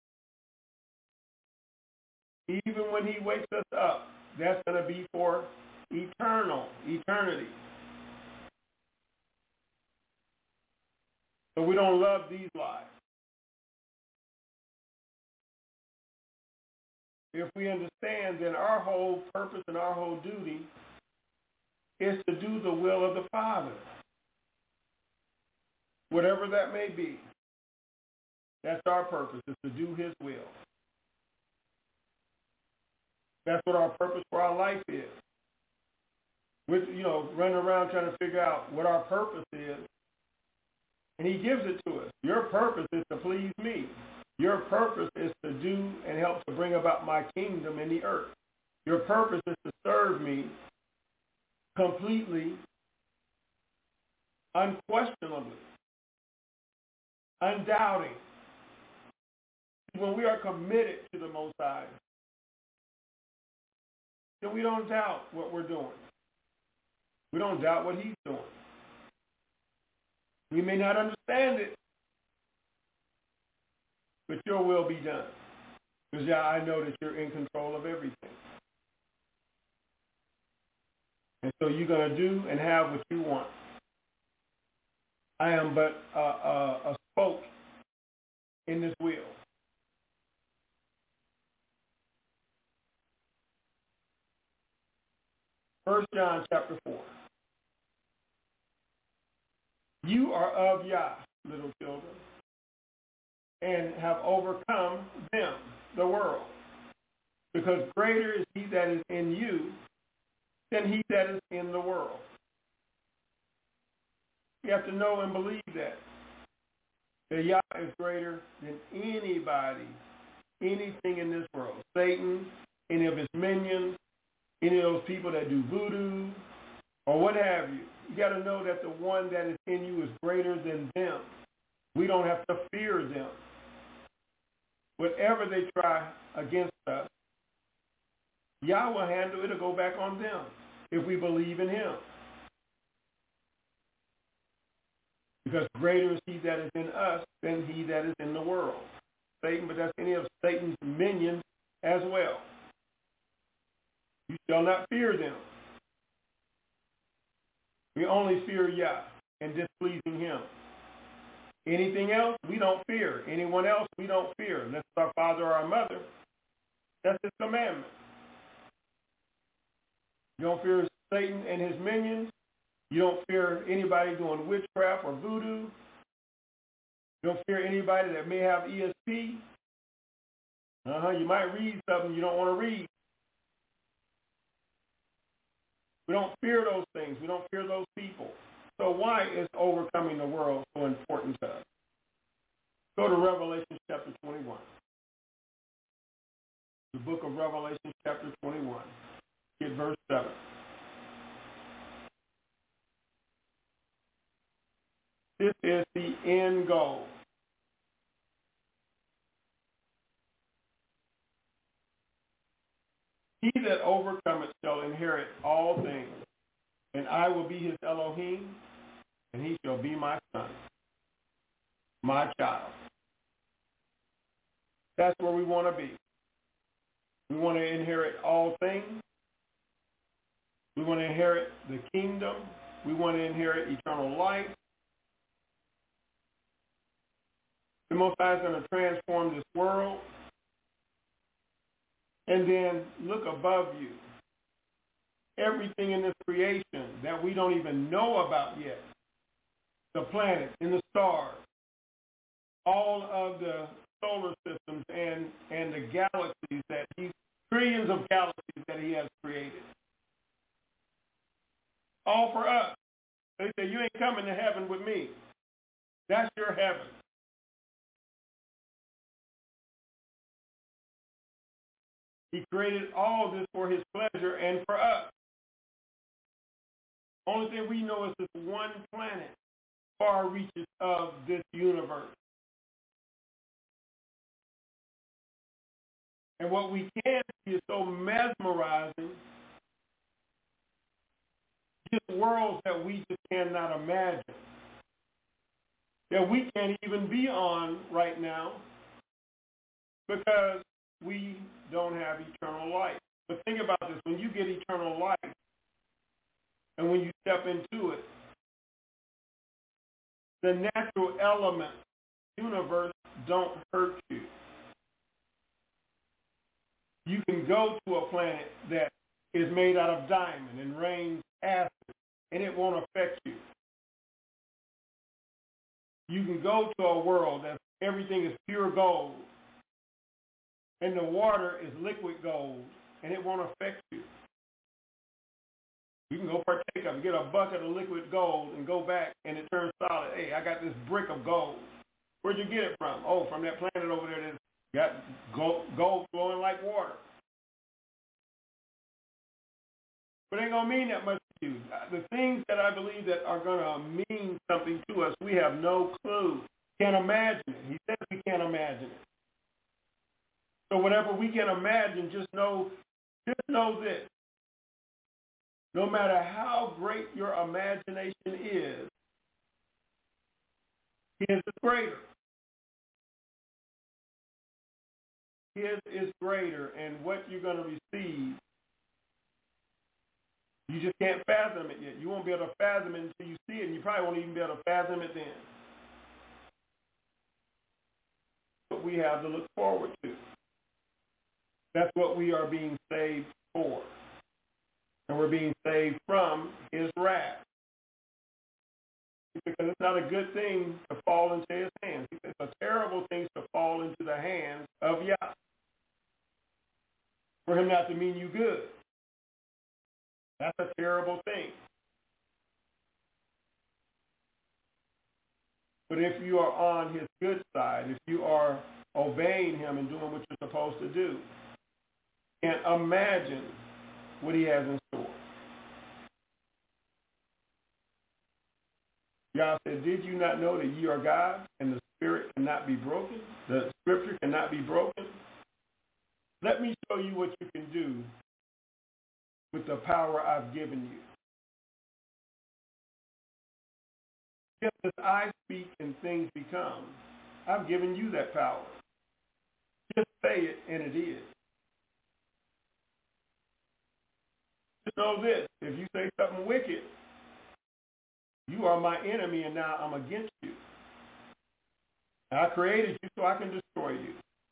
Even when he wakes us up, that's going to be for eternity. So we don't love these lives. If we understand, then our whole purpose and our whole duty is to do the will of the Father. Whatever that may be, that's our purpose, is to do his will. That's what our purpose for our life is. We're, running around trying to figure out what our purpose is, and he gives it to us. Your purpose is to please me. Your purpose is to do and help to bring about my kingdom in the earth. Your purpose is to serve me completely, unquestionably, undoubting. When we are committed to the Most High, then we don't doubt what we're doing. We don't doubt what he's doing. We may not understand it, but your will be done. Because, I know that you're in control of everything. And so you're going to do and have what you want. I am but a spoke in this wheel. 1 John chapter 4. You are of Yah, little children, and have overcome them, the world. Because greater is he that is in you than he that is in the world. You have to know and believe that Yah is greater than anybody, anything in this world. Satan, any of his minions, any of those people that do voodoo, or what have you. You got to know that the one that is in you is greater than them. We don't have to fear them. Whatever they try against us, Yah will handle it or go back on them if we believe in him. Because greater is he that is in us than he that is in the world. Satan, but that's any of Satan's minions as well. You shall not fear them. We only fear Yah and displeasing him. Anything else, we don't fear. Anyone else, we don't fear. Unless it's our father or our mother. That's his commandment. You don't fear Satan and his minions. You don't fear anybody doing witchcraft or voodoo. You don't fear anybody that may have ESP. You might read something you don't want to read. We don't fear those things. We don't fear those people. So why is overcoming the world so important to us? Go to Revelation chapter 21. The book of Revelation chapter 21. Get verse 7. This is the end goal. He that overcometh shall inherit all things, and I will be his Elohim, and he shall be my son, my child. That's where we want to be. We want to inherit all things. We want to inherit the kingdom. We want to inherit eternal life. The Most High is going to transform this world. And then look above you. Everything in this creation that we don't even know about yet. The planets and the stars. All of the solar systems and the galaxies that trillions of galaxies that he has created. All for us. They say, you ain't coming to heaven with me. That's your heaven. He created all this for his pleasure and for us. Only thing we know is this one planet, far reaches of this universe. And what we can see is so mesmerizing, just worlds that we just cannot imagine, that we can't even be on right now because we don't have eternal life. But think about this. When you get eternal life and when you step into it, the natural elements of the universe don't hurt you. You can go to a planet that is made out of diamond and rains acid, and it won't affect you. You can go to a world that everything is pure gold, and the water is liquid gold, and it won't affect you. You can go partake of it, get a bucket of liquid gold, and go back, and it turns solid. Hey, I got this brick of gold. Where'd you get it from? Oh, from that planet over there that's got gold flowing like water. But it ain't going to mean that much to you. The things that I believe that are going to mean something to us, we have no clue. Can't imagine it. He says we can't imagine it. So whatever we can imagine, just know this. No matter how great your imagination is, his is greater. His is greater, and what you're going to receive, you just can't fathom it yet. You won't be able to fathom it until you see it, and you probably won't even be able to fathom it then. What we have to look forward to. That's what we are being saved for. And we're being saved from his wrath. Because it's not a good thing to fall into his hands. It's a terrible thing to fall into the hands of Yah. For him not to mean you good. That's a terrible thing. But if you are on his good side, if you are obeying him and doing what you're supposed to do, can't imagine what he has in store. Yah said, did you not know that ye are God and the spirit cannot be broken? The scripture cannot be broken? Let me show you what you can do with the power I've given you. Just as I speak and things become, I've given you that power. Just say it and it is. Just know this, if you say something wicked, you are my enemy and now I'm against you. I created you so I can destroy you.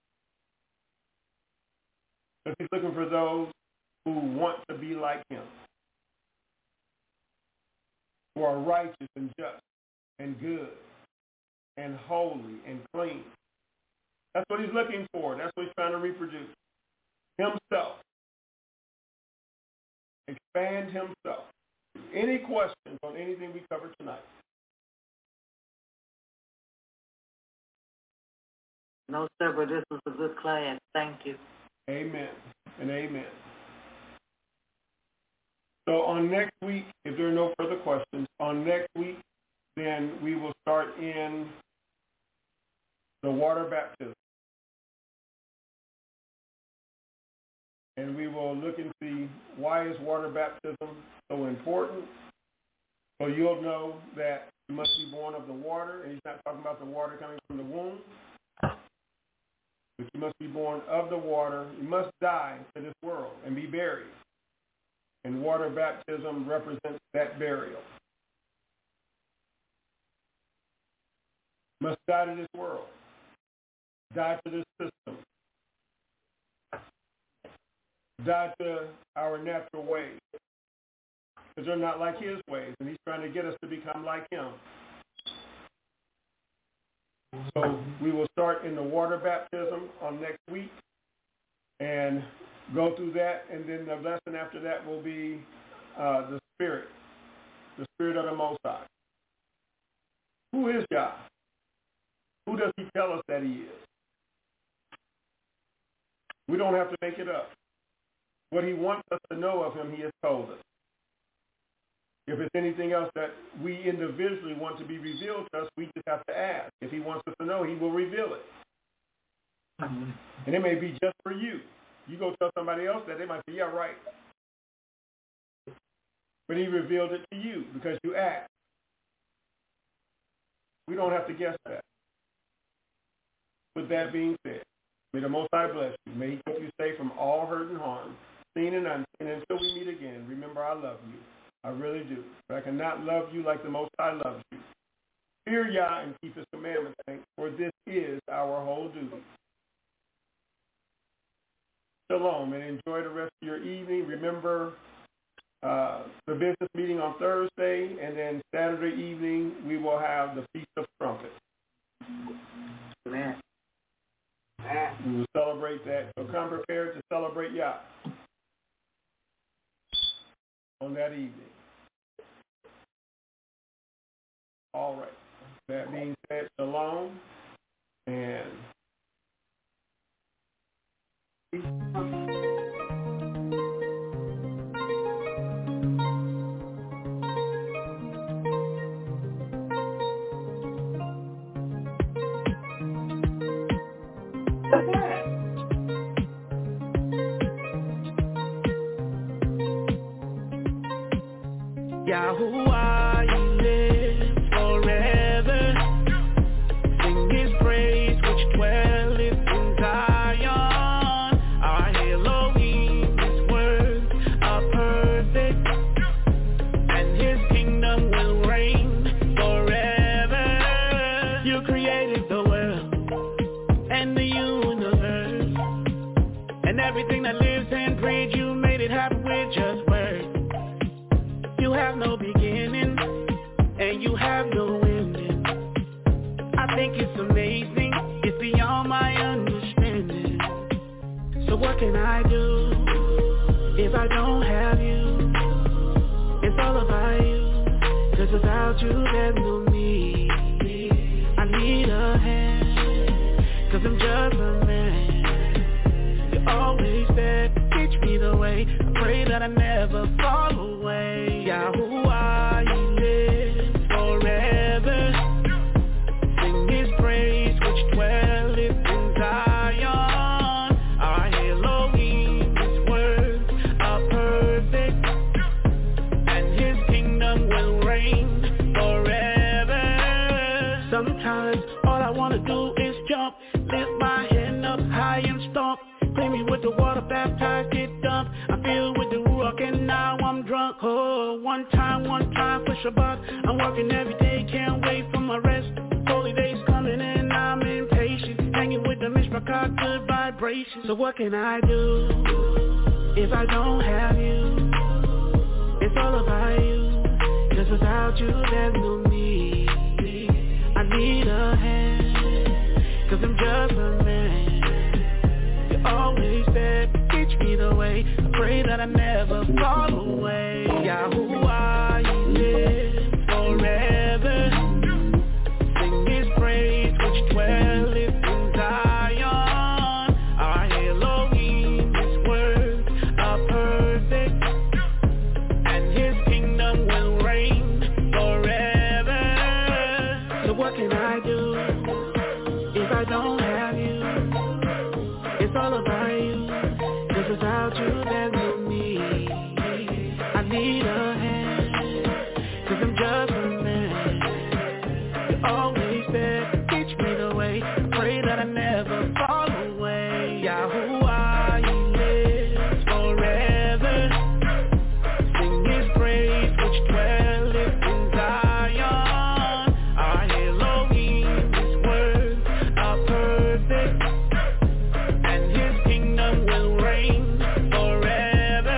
But he's looking for those who want to be like him, who are righteous and just and good and holy and clean. That's what he's looking for. That's what he's trying to reproduce. Himself. Expand himself. Any questions on anything we covered tonight? No, sir, but this was a good class. Thank you. Amen and amen. So on next week, if there are no further questions, on next week, then we will start in the water baptism. And we will look and see why is water baptism so important. So you'll know that you must be born of the water, and he's not talking about the water coming from the womb. But you must be born of the water. You must die to this world and be buried. And water baptism represents that burial. Must die to this world. Die to this system. Die to our natural ways. Because they're not like his ways, and he's trying to get us to become like him. So we will start in the water baptism on next week and go through that, and then the lesson after that will be the Spirit of the Most High. Who is Yah? Who does he tell us that he is? We don't have to make it up. What he wants us to know of him, he has told us. If it's anything else that we individually want to be revealed to us, we just have to ask. If he wants us to know, he will reveal it. And it may be just for you. You go tell somebody else that, they might say, yeah, right. But he revealed it to you because you asked. We don't have to guess that. With that being said, may the Most High bless you. May he keep you safe from all hurt and harm, seen and unseen. And until we meet again, remember I love you. I really do. But I cannot love you like the Most High loves you. Fear Yah and keep his commandments, for this is our whole duty. Shalom, and enjoy the rest of your evening. Remember the business meeting on Thursday, and then Saturday evening we will have the Feast of Trumpets. Amen. We will celebrate that. So come prepared to celebrate Yah on that evening. All right. That being said, shalom, and Yahuwah, he lives forever. Sing his praise which dwelleth in Zion. Our Elohim, his words are perfect, and his kingdom will reign forever. You created the world and the universe, and everything that lives and breathes, you made it happen with just words. You have no beginning, and you have no ending. I think it's amazing, it's beyond my understanding. So what can I do if I don't have you? It's all about you, 'cause without you there's no me. I need a hand, 'cause I'm just a man. You're always there, teach me the way. I pray that I never fall away. Yahuwah, he lives forever. Sing his praise which dwelleth in Zion. Our Elohim, his words are perfect, and his kingdom will reign forever. Sometimes all I want to do is jump, lift my hand up high and stomp. Clean me with the water, baptized, get dumped. I feel with the Ruach and now I'm drunk. Oh, one time for Shabbat. I'm working every day, can't wait for my rest. Holy days coming and I'm impatient. Hanging with the Mishpachah, good vibrations. So what can I do if I don't have you? It's all about you, 'cause without you there's no me. I need a hand, 'cause I'm just a man. way. I pray that I never fall away. Yahuwah, He lives forever. Sing His praise which dwelleth in Zion. Our Elohim, His words are perfect, and His kingdom will reign forever. So what can I do if I don't have you? It's all about you, 'cause without you there's no me. I need a hand, 'cause I'm just a man. You're always there, teach me the way. Pray that I never fall away. Yahuwah, He lives forever. Sing His praise which dwelleth in Zion. Our Elohim, His words are perfect, and His kingdom will reign forever.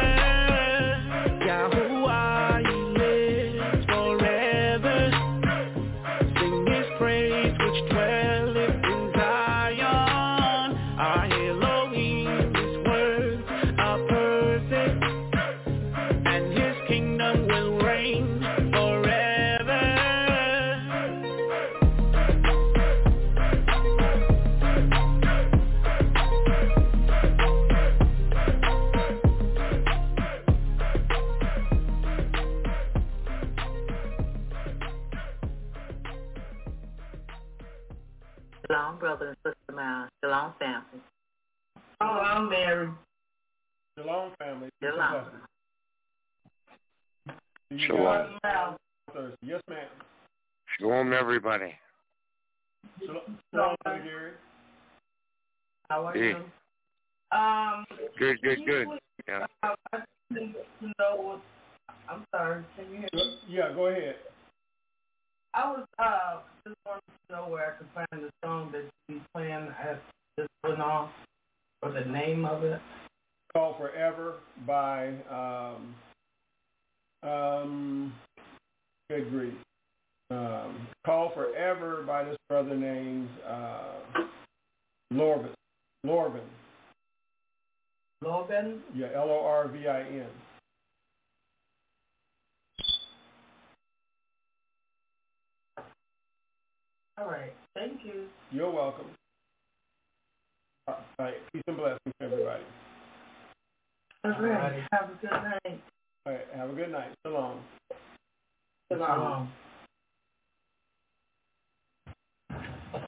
Yahuwah, He lives forever. Sing His praise which dwelleth in Zion. Our Elohim, His words are perfect, and His kingdom will reign forever. Shalom, brother and sister Miles. Shalom, family. Shalom, Mary. Shalom, family. Shalom. Shalom. Thursday. Yes, ma'am. Shalom, everybody. Shalom, Brother Gary. How are Hey. you? Good. Yeah. I need to know what. I'm sorry. Can you hear me? Yeah, go ahead. I was just wanted to know where I could find the song that you playing at this one off, or the name of it. Call Forever by good grief. Call Forever by this brother named Lorvin. Logan? Yeah, Lorvin. All right. Thank you. You're welcome. All right. Peace and blessings, everybody. All right. Have a good night. All right. Have a good night. Shalom. Shalom.